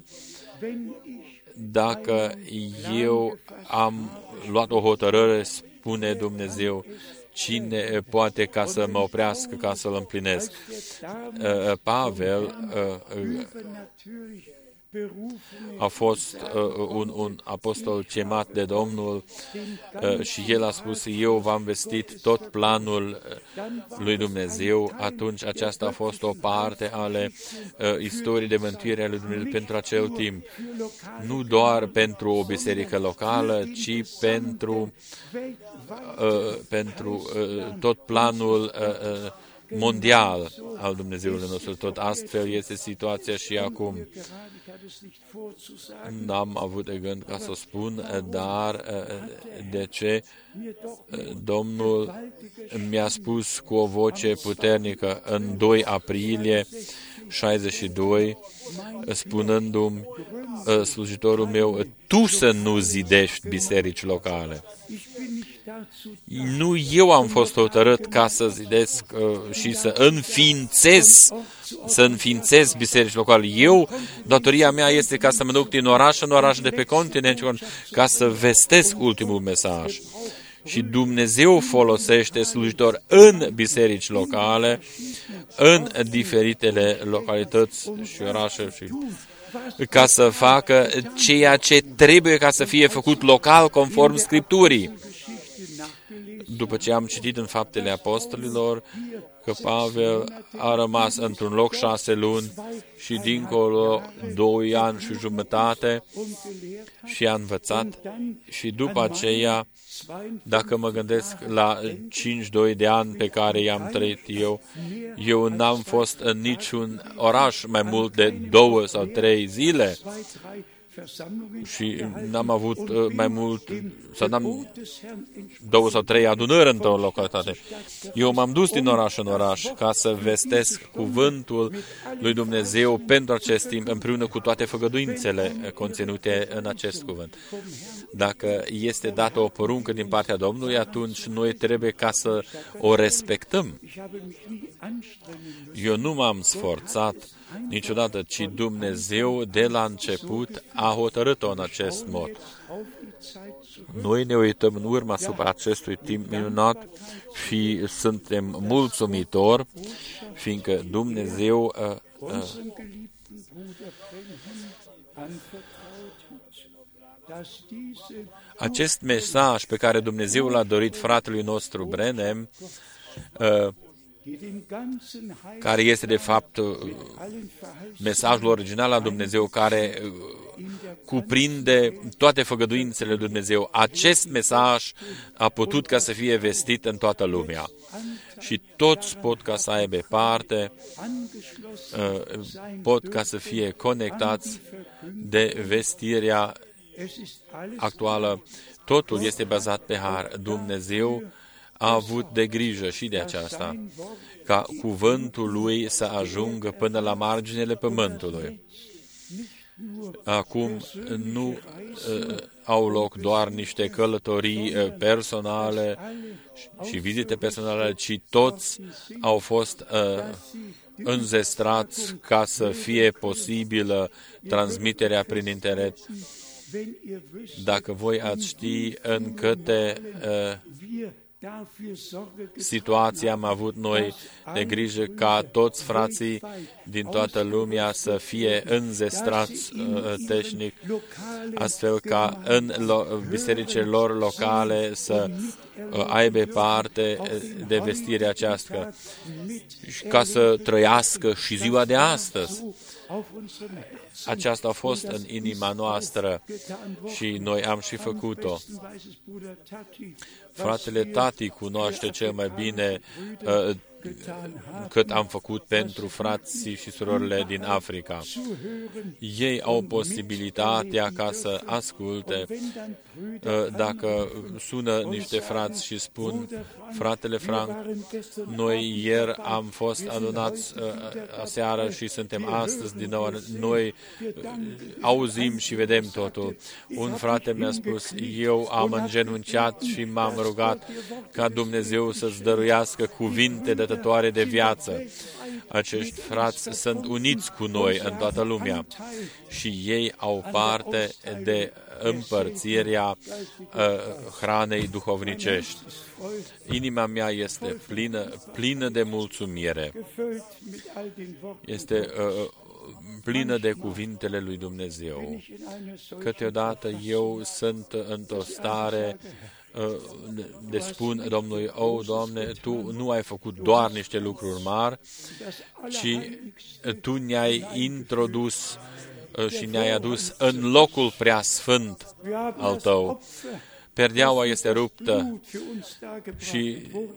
Dacă eu am luat o hotărâre, spune Dumnezeu, cine poate ca să mă oprească, ca să-l împlinesc? Pavel a fost uh, un, un apostol chemat de Domnul uh, și el a spus, eu v-am vestit tot planul lui Dumnezeu. Atunci aceasta a fost o parte ale uh, istoriei de mântuire a lui Dumnezeu pentru acel timp. Nu doar pentru o biserică locală, ci pentru, uh, pentru uh, tot planul uh, uh, mondial al Dumnezeului nostru. Tot astfel este situația și acum. N-am avut de gând ca să o spun, dar de ce Domnul mi-a spus cu o voce puternică în doi aprilie șaizeci și doi, spunându-mi slujitorul meu, tu să nu zidești biserici locale. Nu eu am fost hotărât ca să zidesc uh, și să înființez, să înființez biserici locale. Eu, datoria mea este ca să mă duc din oraș în oraș de pe continent, ca să vestesc ultimul mesaj. Și Dumnezeu folosește slujitori în biserici locale, în diferitele localități și orașe, și ca să facă ceea ce trebuie ca să fie făcut local, conform Scripturii. După ce am citit în Faptele Apostolilor că Pavel a rămas într-un loc șase luni și dincolo doi ani și jumătate și a învățat, și după aceea, dacă mă gândesc la cincizeci și doi de ani pe care i-am trăit eu, eu n-am fost în niciun oraș mai mult de două sau trei zile. Și n-am avut uh, mai mult, sau n-am două sau trei adunări într-o localitate. Eu m-am dus din oraș în oraș ca să vestesc cuvântul lui Dumnezeu pentru acest timp, împreună cu toate făgăduințele conținute în acest cuvânt. Dacă este dată o poruncă din partea Domnului, atunci noi trebuie ca să o respectăm. Eu nu m-am sforțat niciodată, ci Dumnezeu de la început a hotărât-o în acest mod. Noi ne uităm în urmă asupra acestui timp minunat și suntem mulțumitori, fiindcă Dumnezeu uh, uh, acest mesaj pe care Dumnezeu l-a dorit fratelui nostru Branham uh, care este de fapt mesajul original al Dumnezeu, care cuprinde toate făgăduințele lui Dumnezeu. Acest mesaj a putut ca să fie vestit în toată lumea. Și toți pot ca să aibă parte, pot ca să fie conectați de vestirea actuală. Totul este bazat pe har. Dumnezeu a avut de grijă și de aceasta, ca cuvântul lui să ajungă până la marginile pământului. Acum nu uh, au loc doar niște călătorii uh, personale și vizite personale, ci toți au fost uh, înzestrați ca să fie posibilă transmiterea prin internet. Dacă voi ați ști în câte uh, situații am avut noi de grijă ca toți frații din toată lumea să fie înzestrați uh, teșnic, astfel ca în lo- bisericile lor locale să uh, aibă parte de vestirea aceasta, ca să trăiască și ziua de astăzi. Aceasta a fost în inima noastră și noi am și făcut-o. Fratele Tati cunoaște cel mai bine uh, cât am făcut pentru frații și surorile din Africa. Ei au posibilitatea ca să asculte. Dacă sună niște frați și spun, fratele Frank, noi ieri am fost adunați aseară și suntem astăzi din nou, noi auzim și vedem totul. Un frate mi-a spus, eu am îngenunchiat și m-am rugat ca Dumnezeu să-ți dăruiască cuvinte dătătoare de viață. Acești frați sunt uniți cu noi în toată lumea și ei au parte de împărțirea uh, hranei duhovnicești. Inima mea este plină, plină de mulțumire. Este uh, plină de cuvintele lui Dumnezeu. Câteodată eu sunt într-o stare de spun Domnului, o, Doamne, Tu nu ai făcut doar niște lucruri mari, ci Tu ne-ai introdus și ne-ai adus în locul prea sfânt al Tău. Perdeaua este ruptă și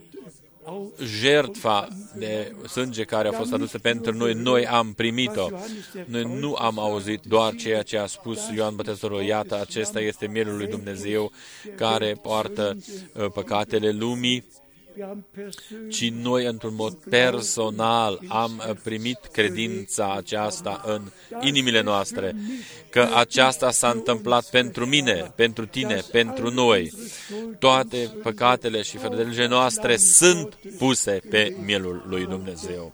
jertfa de sânge care a fost adusă pentru noi, noi am primit-o. Noi nu am auzit doar ceea ce a spus Ioan Botezătorul. Iată, acesta este mielul lui Dumnezeu care poartă păcatele lumii, ci noi, într-un mod personal, am primit credința aceasta în inimile noastre, că aceasta s-a întâmplat pentru mine, pentru tine, pentru noi. Toate păcatele și fără de lege noastre sunt puse pe mielul lui Dumnezeu.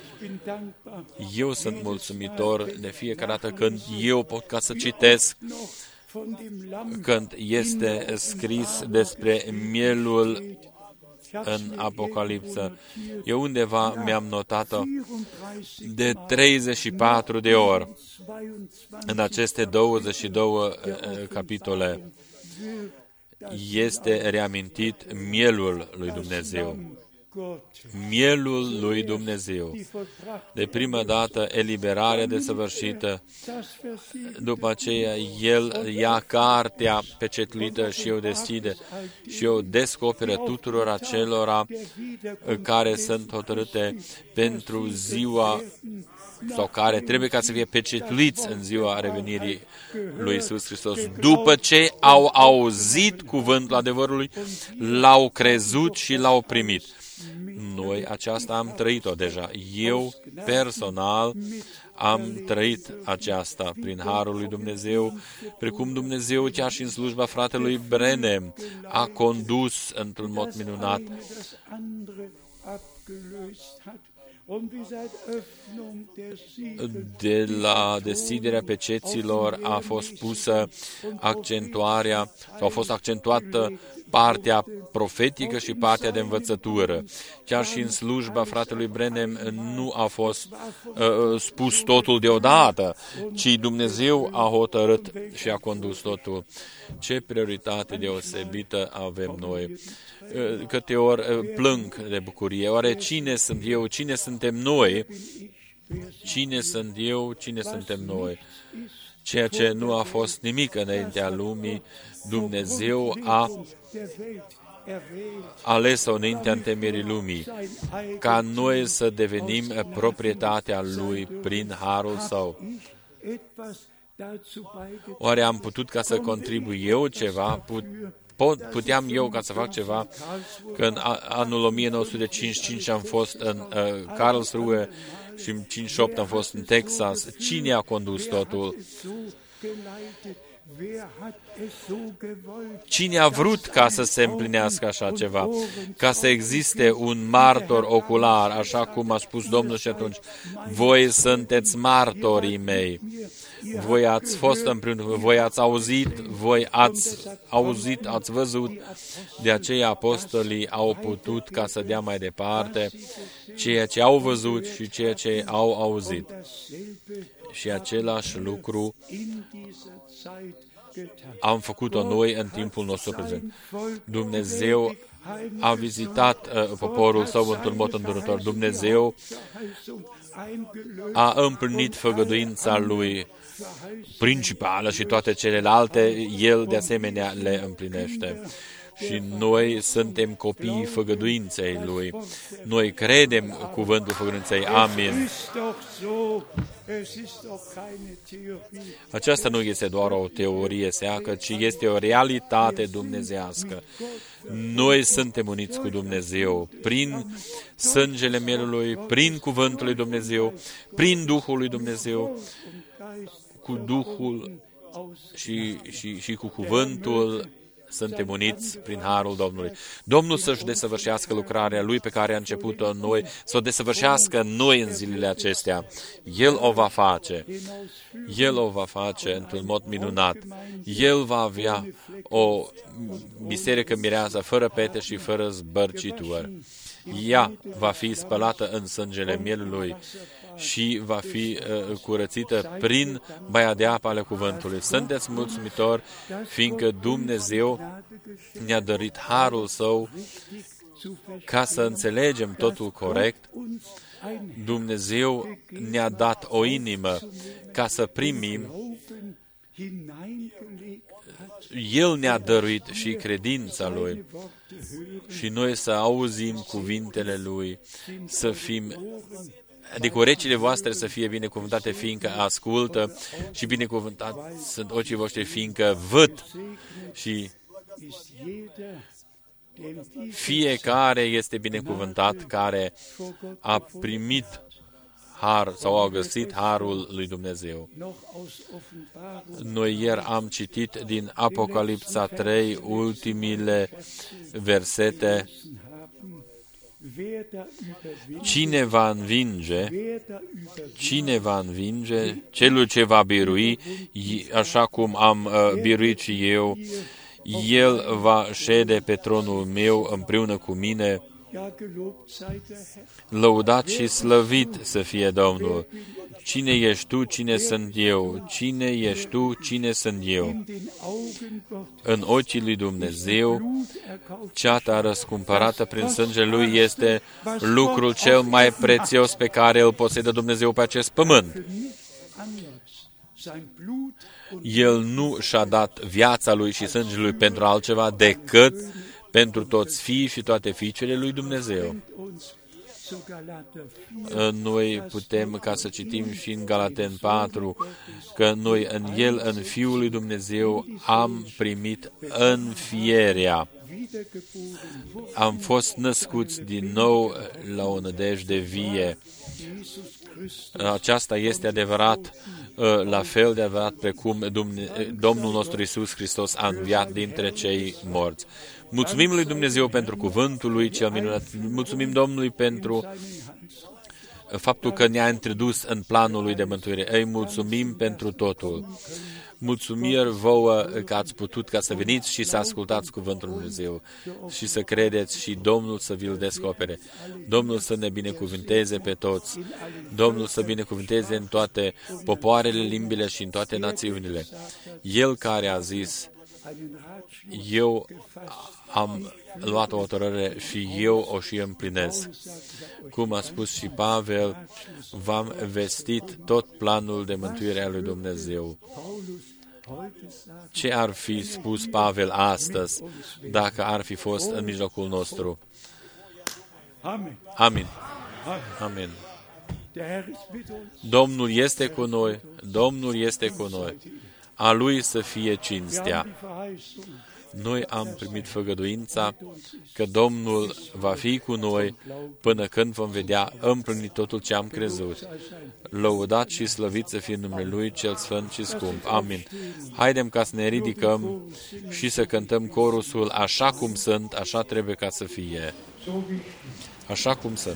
Eu sunt mulțumitor de fiecare dată când eu pot ca să citesc când este scris despre mielul în Apocalipsă. Eu undeva mi-am notat-o de treizeci și patru de ori în aceste douăzeci și două uh, capitole. Este reamintit mielul lui Dumnezeu. Mielul lui Dumnezeu. De prima dată, eliberarea desăvârșită. După aceea, El ia cartea pecetluită și o deschide și o descoperă tuturor acelora care sunt hotărâte pentru ziua sau care trebuie ca să fie pecetluiți în ziua revenirii lui Iisus Hristos. După ce au auzit cuvântul adevărului, l-au crezut și l-au primit. Noi aceasta am trăit-o deja. Eu, personal, am trăit aceasta prin harul lui Dumnezeu, precum Dumnezeu, chiar și în slujba fratelui Brenem, a condus într-un mod minunat De la deschiderea peceților a fost pusă accentuarea, sau a fost accentuată partea profetică și partea de învățătură. Chiar și în slujba fratelui Branham nu a fost uh, spus totul deodată, ci Dumnezeu a hotărât și a condus totul. Ce prioritate deosebită avem noi! Câte ori plâng de bucurie. Oare cine sunt eu? Cine suntem noi? Cine sunt eu? Cine suntem noi? Ceea ce nu a fost nimic înaintea lumii, Dumnezeu a ales-o înaintea întemeierii lumii, ca noi să devenim proprietatea Lui prin harul Său. Oare am putut ca să contribui eu ceva? Put, puteam eu ca să fac ceva? Că în anul o mie nouă sute cincizeci și cinci am fost în uh, Karlsruhe și în cincizeci și opt am fost în Texas. Cine a condus totul? Cine a vrut ca să se împlinească așa ceva? Ca să existe un martor ocular, așa cum a spus Domnul și atunci, voi sunteți martorii mei. Voi ați fost împreună, voi ați auzit, voi ați auzit, ați văzut. De aceea apostolii au putut ca să dea mai departe ceea ce au văzut și ceea ce au auzit. Și același lucru am făcut-o noi în timpul nostru prezent. Dumnezeu a vizitat uh, poporul Său într-un mod îndurător. Dumnezeu a împlinit făgăduința Lui principală și toate celelalte, El de asemenea le împlinește. Și noi suntem copiii făgăduinței Lui. Noi credem cuvântul făgăduinței. Amin. Aceasta nu este doar o teorie seacă, ci este o realitate dumnezeiască. Noi suntem uniți cu Dumnezeu prin sângele Mielului, prin cuvântul lui Dumnezeu, prin Duhul lui Dumnezeu, cu Duhul și, și, și cu cuvântul suntem uniți prin harul Domnului. Domnul să-și desăvârșească lucrarea Lui pe care a început-o în noi, să o desăvârșească în noi în zilele acestea. El o va face. El o va face într-un mod minunat. El va avea o biserică mireasă fără pete și fără zbărcitură. Ea va fi spălată în sângele Mielului și va fi uh, curățită prin baia de apă ale cuvântului. Sunteți mulțumitori, fiindcă Dumnezeu ne-a dărit harul Său ca să înțelegem totul corect. Dumnezeu ne-a dat o inimă ca să primim. El ne-a dăruit și credința Lui și noi să auzim cuvintele Lui, să fim, adică urechile voastre să fie binecuvântate, fiindcă ascultă, și binecuvântat sunt ochii voștri, fiindcă văd. Și fiecare este binecuvântat care a primit har sau a găsit harul lui Dumnezeu. Noi ieri am citit din Apocalipsa trei ultimile versete. Cine va învinge, cine va învinge, celul ce va birui, așa cum am uh, biruit și eu, el va șede pe tronul meu împreună cu mine. Lăudat și slăvit să fie Domnul. Cine ești tu, cine sunt eu? Cine ești tu, cine sunt eu? În ochii lui Dumnezeu, ceata răscumpărată prin sângele Lui este lucrul cel mai prețios pe care îl posedă Dumnezeu pe acest pământ. El nu și-a dat viața Lui și sângele Lui pentru altceva decât pentru toți fiii și toate fiicele lui Dumnezeu. Noi putem ca să citim și în Galaten patru că noi în El, în Fiul lui Dumnezeu, am primit înfierea. Am fost născuți din nou la o nădejde vie. Aceasta este adevărat, la fel de adevărat precum Domnul nostru Iisus Hristos a înviat dintre cei morți. Mulțumim lui Dumnezeu pentru cuvântul Lui cel minunat. Mulțumim Domnului pentru faptul că ne-a introdus în planul lui de mântuire. Îi mulțumim pentru totul. Mulțumiri vouă că ați putut ca să veniți și să ascultați Cuvântul Lui Dumnezeu și să credeți și Domnul să vi-l descopere. Domnul să ne binecuvânteze pe toți. Domnul să binecuvânteze în toate popoarele, limbile și în toate națiunile. El care a zis, eu am luat o hotărâre și eu o și împlinesc. Cum a spus și Pavel, v-am vestit tot planul de mântuire a lui Dumnezeu. Ce ar fi spus Pavel astăzi dacă ar fi fost în mijlocul nostru? Amin. Amin. Domnul este cu noi, Domnul este cu noi. A Lui să fie cinstea. Noi am primit făgăduința că Domnul va fi cu noi până când vom vedea împlinit totul ce am crezut. Lăudat și slăvit să fie numele Lui cel Sfânt și scump. Amin. Haidem ca să ne ridicăm și să cântăm corusul așa cum sunt, așa trebuie ca să fie. Așa cum sunt.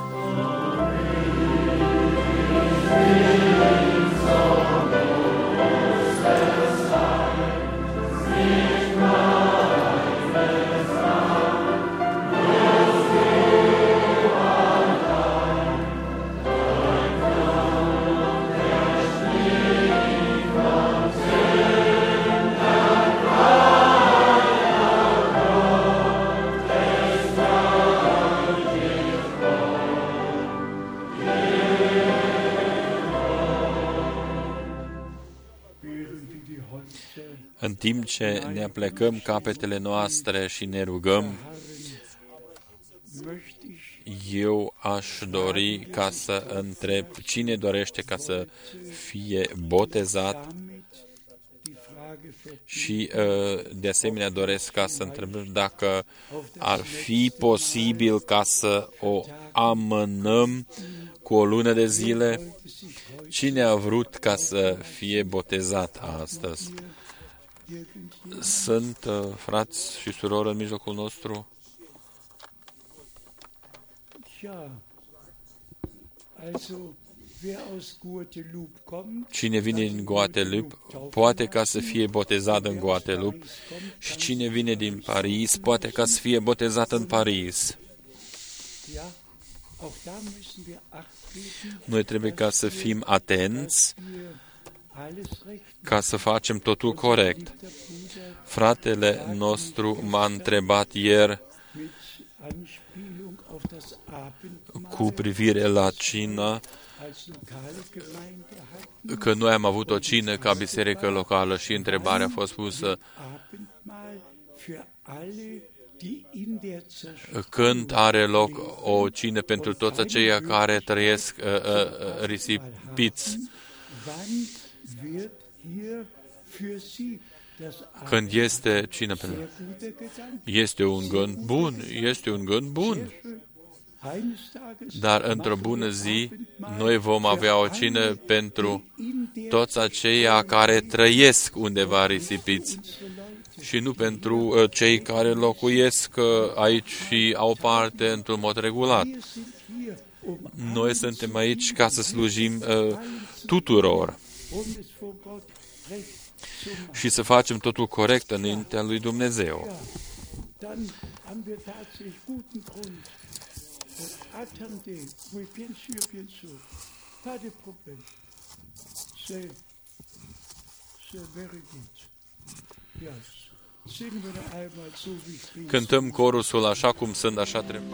În timp ce ne aplecăm capetele noastre și ne rugăm, eu aș dori ca să întreb cine dorește ca să fie botezat și de asemenea doresc ca să întreb dacă ar fi posibil ca să o amânăm cu o lună de zile. Cine a vrut ca să fie botezat astăzi? Sunt uh, frați și surori în mijlocul nostru? Cine vine din Guadeloupe poate ca să fie botezat în Guadeloupe și cine vine din Paris poate ca să fie botezat în Paris. Noi trebuie ca să fim atenți ca să facem totul corect. Fratele nostru m-a întrebat ieri cu privire la cină, că noi am avut o cină ca biserică locală și întrebarea a fost pusă când are loc o cină pentru toți aceia care trăiesc uh, uh, risipiți. Când este cină pentru este un gând bun, este un gând bun. Dar într-o bună zi, noi vom avea o cină pentru toți aceia care trăiesc undeva risipiți și nu pentru uh, cei care locuiesc uh, aici și au parte într-un mod regulat. Noi suntem aici ca să slujim uh, tuturor și să facem totul corect înaintea lui Dumnezeu. Cântăm corusul așa cum sunt, așa trebuie.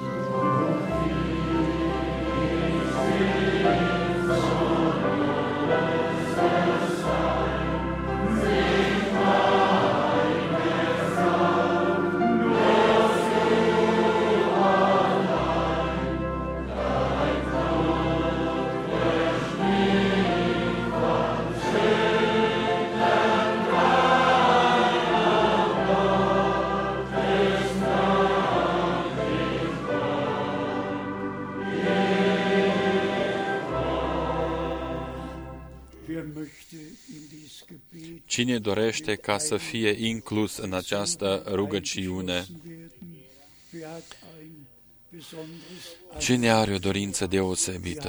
Cine dorește ca să fie inclus în această rugăciune? Cine are o dorință deosebită?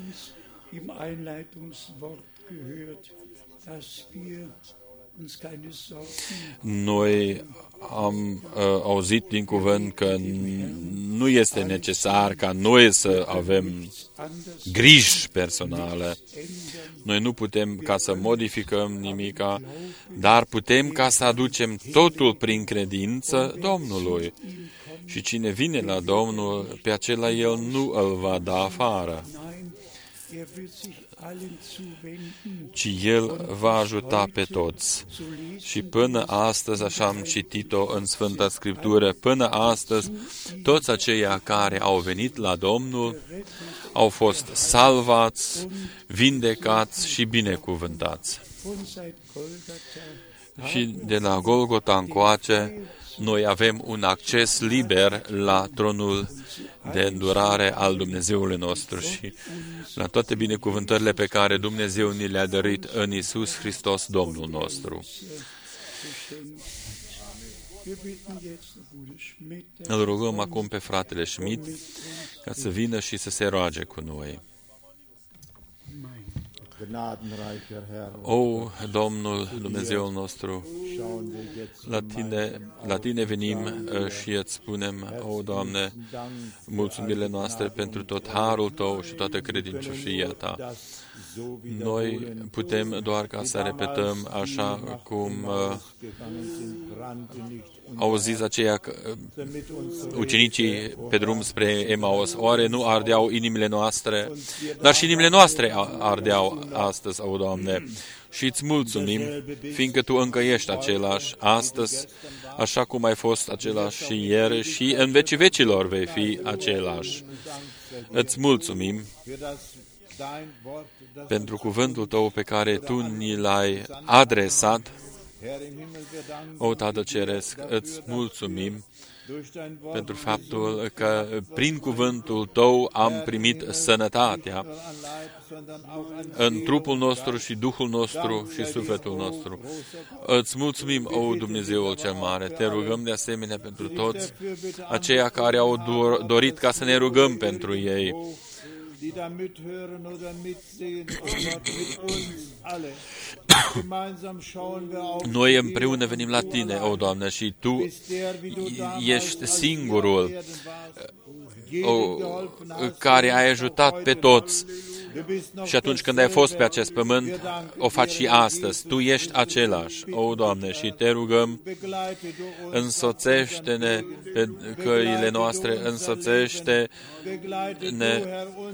Noi am uh, auzit din cuvânt că nu este necesar ca noi să avem griji personale. Noi nu putem ca să modificăm nimica, dar putem ca să aducem totul prin credință Domnului. Și cine vine la Domnul, pe acela El nu îl va da afară, ci El va ajuta pe toți. Și până astăzi, așa am citit-o în Sfânta Scriptură, până astăzi, toți aceia care au venit la Domnul au fost salvați, vindecați și binecuvântați. Și de la Golgota încoace, noi avem un acces liber la tronul de îndurare al Dumnezeului nostru și la toate binecuvântările pe care Dumnezeu ni le-a dăruit în Iisus Hristos, Domnul nostru. Îl rugăm acum pe fratele Schmidt ca să vină și să se roage cu noi. O, Domnul Dumnezeul nostru, la tine, la tine venim și îți spunem, o, Doamne, mulțumirile noastre pentru tot harul Tău și toată credincioșia Ta. Noi putem doar ca să repetăm așa cum uh, au zis aceia uh, ucenicii pe drum spre Emaus. Oare nu ardeau inimile noastre? Dar și inimile noastre ardeau astăzi, o Doamne. Și îți mulțumim, fiindcă Tu încă ești același astăzi, așa cum ai fost același și ieri și în vecii vecilor vei fi același. Îți mulțumim pentru cuvântul Tău pe care Tu ni l-ai adresat. O, Tată Ceresc, îți mulțumim pentru faptul că prin cuvântul Tău am primit sănătatea în trupul nostru și Duhul nostru și sufletul nostru. Îți mulțumim, o Dumnezeul cel mare. Te rugăm de asemenea pentru toți aceia care au dorit ca să ne rugăm pentru ei. Noi împreună venim la Tine, o Doamne, și Tu ești singurul o, care ai ajutat pe toți. Și atunci când ai fost pe acest pământ, o faci și astăzi. Tu ești același, o Doamne, și Te rugăm, însoțește-ne pe căile noastre, însoțește-ne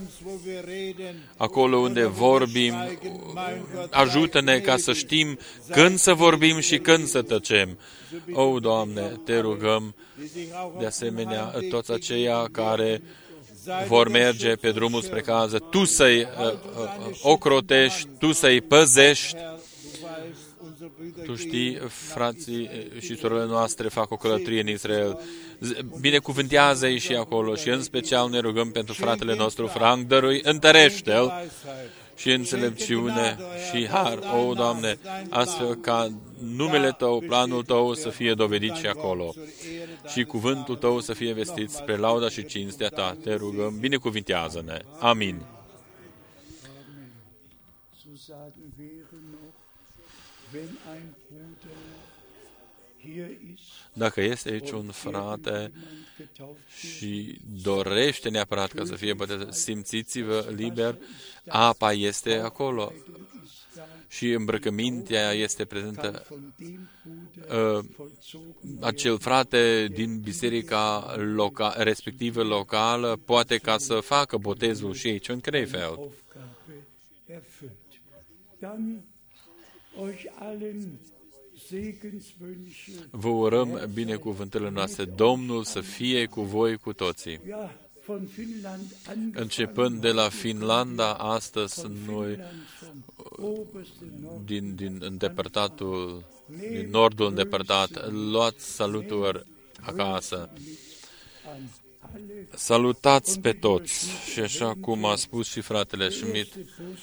acolo unde vorbim, ajută-ne ca să știm când să vorbim și când să tăcem. O, Doamne, Te rugăm, de asemenea, toți aceia care vor merge pe drumul spre casă, Tu să-i uh, uh, ocrotești, Tu să-i păzești. Tu știi, frații și surorile noastre fac o călătorie în Israel. Binecuvântează-i și acolo și în special ne rugăm pentru fratele nostru Frank, dărui, întărește-l și înțelepciune și har, o, Doamne, astfel ca numele Tău, planul Tău să fie dovedit și acolo și cuvântul Tău să fie vestit spre lauda și cinstea Ta. Te rugăm, binecuvintează-ne. Amin. Dacă este aici un frate și dorește neapărat ca să fie botezat, simțiți-vă liber, apa este acolo și îmbrăcămintea este prezentă. Uh, acel frate din biserica loca- respectivă locală poate ca să facă botezul și aici în Krefeld. Vă urăm binecuvântările noastre. Domnul să fie cu voi cu toții. Începând de la Finlanda, astăzi noi, din, din îndepărtatul, din nordul îndepărtat, luați saluturi acasă. Salutați pe toți. Și așa cum a spus și fratele Schmidt,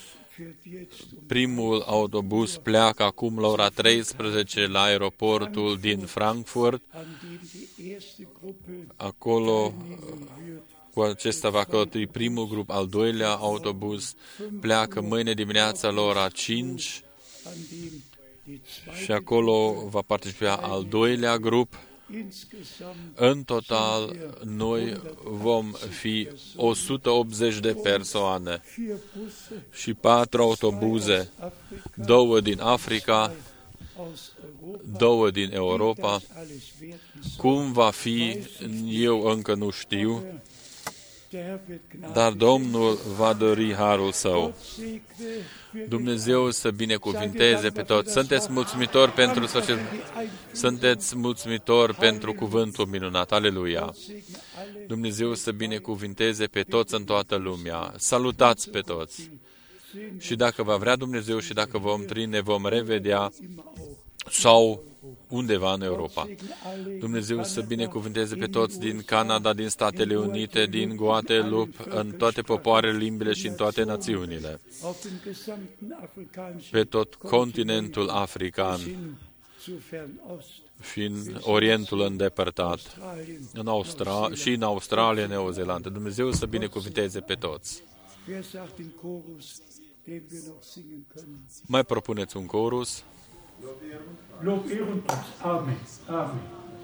primul autobuz pleacă acum la ora treisprezece la aeroportul din Frankfurt. Acolo Cu acesta va călători primul grup, al doilea autobuz pleacă mâine dimineața la ora cinci și acolo va participa al doilea grup. În total, noi vom fi o sută optzeci de persoane și patru autobuze, două din Africa, două din Europa. Cum va fi, eu încă nu știu, dar Domnul va dori harul Său. Dumnezeu să binecuvinteze pe toți. Sunteți mulțumitori pentru sfârșit. Sunteți mulțumitori pentru cuvântul minunat. Aleluia! Dumnezeu să binecuvinteze pe toți în toată lumea. Salutați pe toți! Și dacă va vrea Dumnezeu și dacă vom trăi, ne vom revedea sau undeva în Europa. Dumnezeu să binecuvânteze pe toți din Canada, din Statele Unite, din Guadeloupe, în toate popoarele, limbile și în toate națiunile. Pe tot continentul african și în Orientul îndepărtat, în Austra- și în Australia, Noua Zeelandă. Dumnezeu să binecuvânteze pe toți. Mai propuneți un chorus? Lob, Ehre und Preis. Amen. Amen.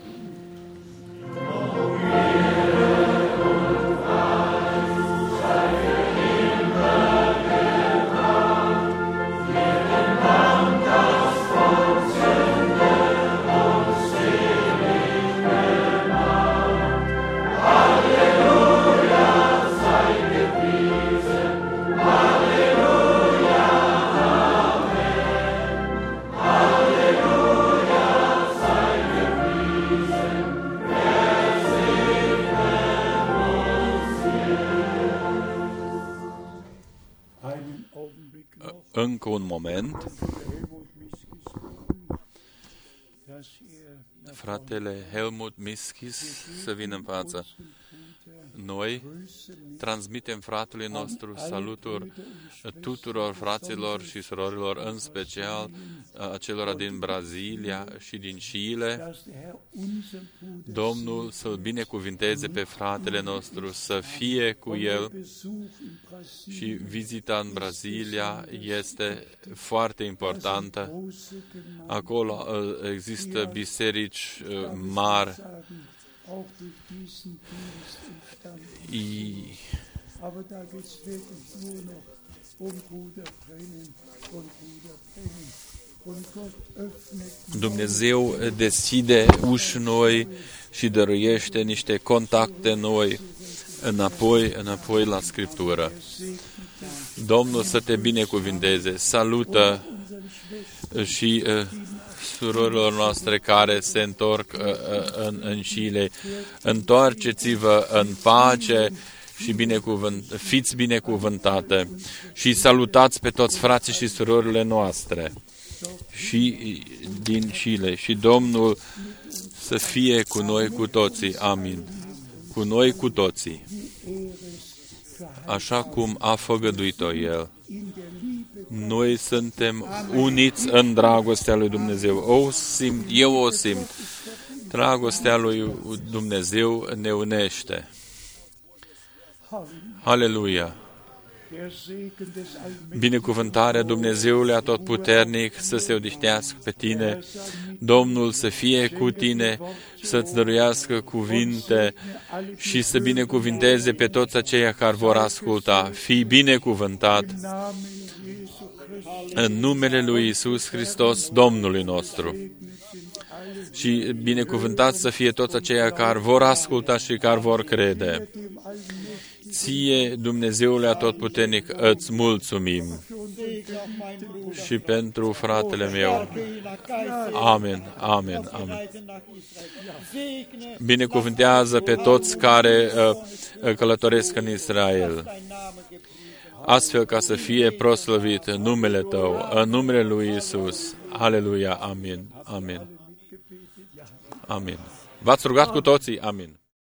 Încă un moment. Fratele Helmut Miskis să vină în față. Noi transmitem fratului nostru saluturi tuturor fraților și surorilor, în special acelora din Brazilia și din Chile. Domnul să-l binecuvinteze pe fratele nostru, să fie cu el, și vizita în Brazilia este foarte importantă. Acolo există biserici mari. I... Dumnezeu deschide uși noi și dăruiește niște contacte noi înapoi, înapoi la Scriptură. Domnul să te binecuvinteze. Salută și uh, surorilor noastre care se întorc uh, în, în Chile. Întoarceți-vă în pace și binecuvânt, fiți binecuvântate și salutați pe toți frații și surorile noastre și din Chile. Și Domnul să fie cu noi cu toții. Amin. Cu noi cu toții. Așa cum a făgăduit-o El. Noi suntem uniți în dragostea lui Dumnezeu. O simt, eu o simt. Dragostea lui Dumnezeu ne unește. Aleluia! Binecuvântarea Dumnezeului Atotputernic să se odihnească pe tine, Domnul să fie cu tine, să-ți dăruiască cuvinte și să binecuvinteze pe toți aceia care vor asculta. Fii binecuvântat în numele lui Iisus Hristos, Domnului nostru. Și binecuvântați să fie toți aceia care vor asculta și care vor crede. Ție, Dumnezeule Atotputernic, îți mulțumim și pentru fratele meu. Amen, amen, amen. Binecuvântează pe toți care uh, călătoresc în Israel, astfel ca să fie proslăvit în numele Tău, în numele lui Iisus. Aleluia, amin, amin, amin. V-ați rugat cu toții? Amin.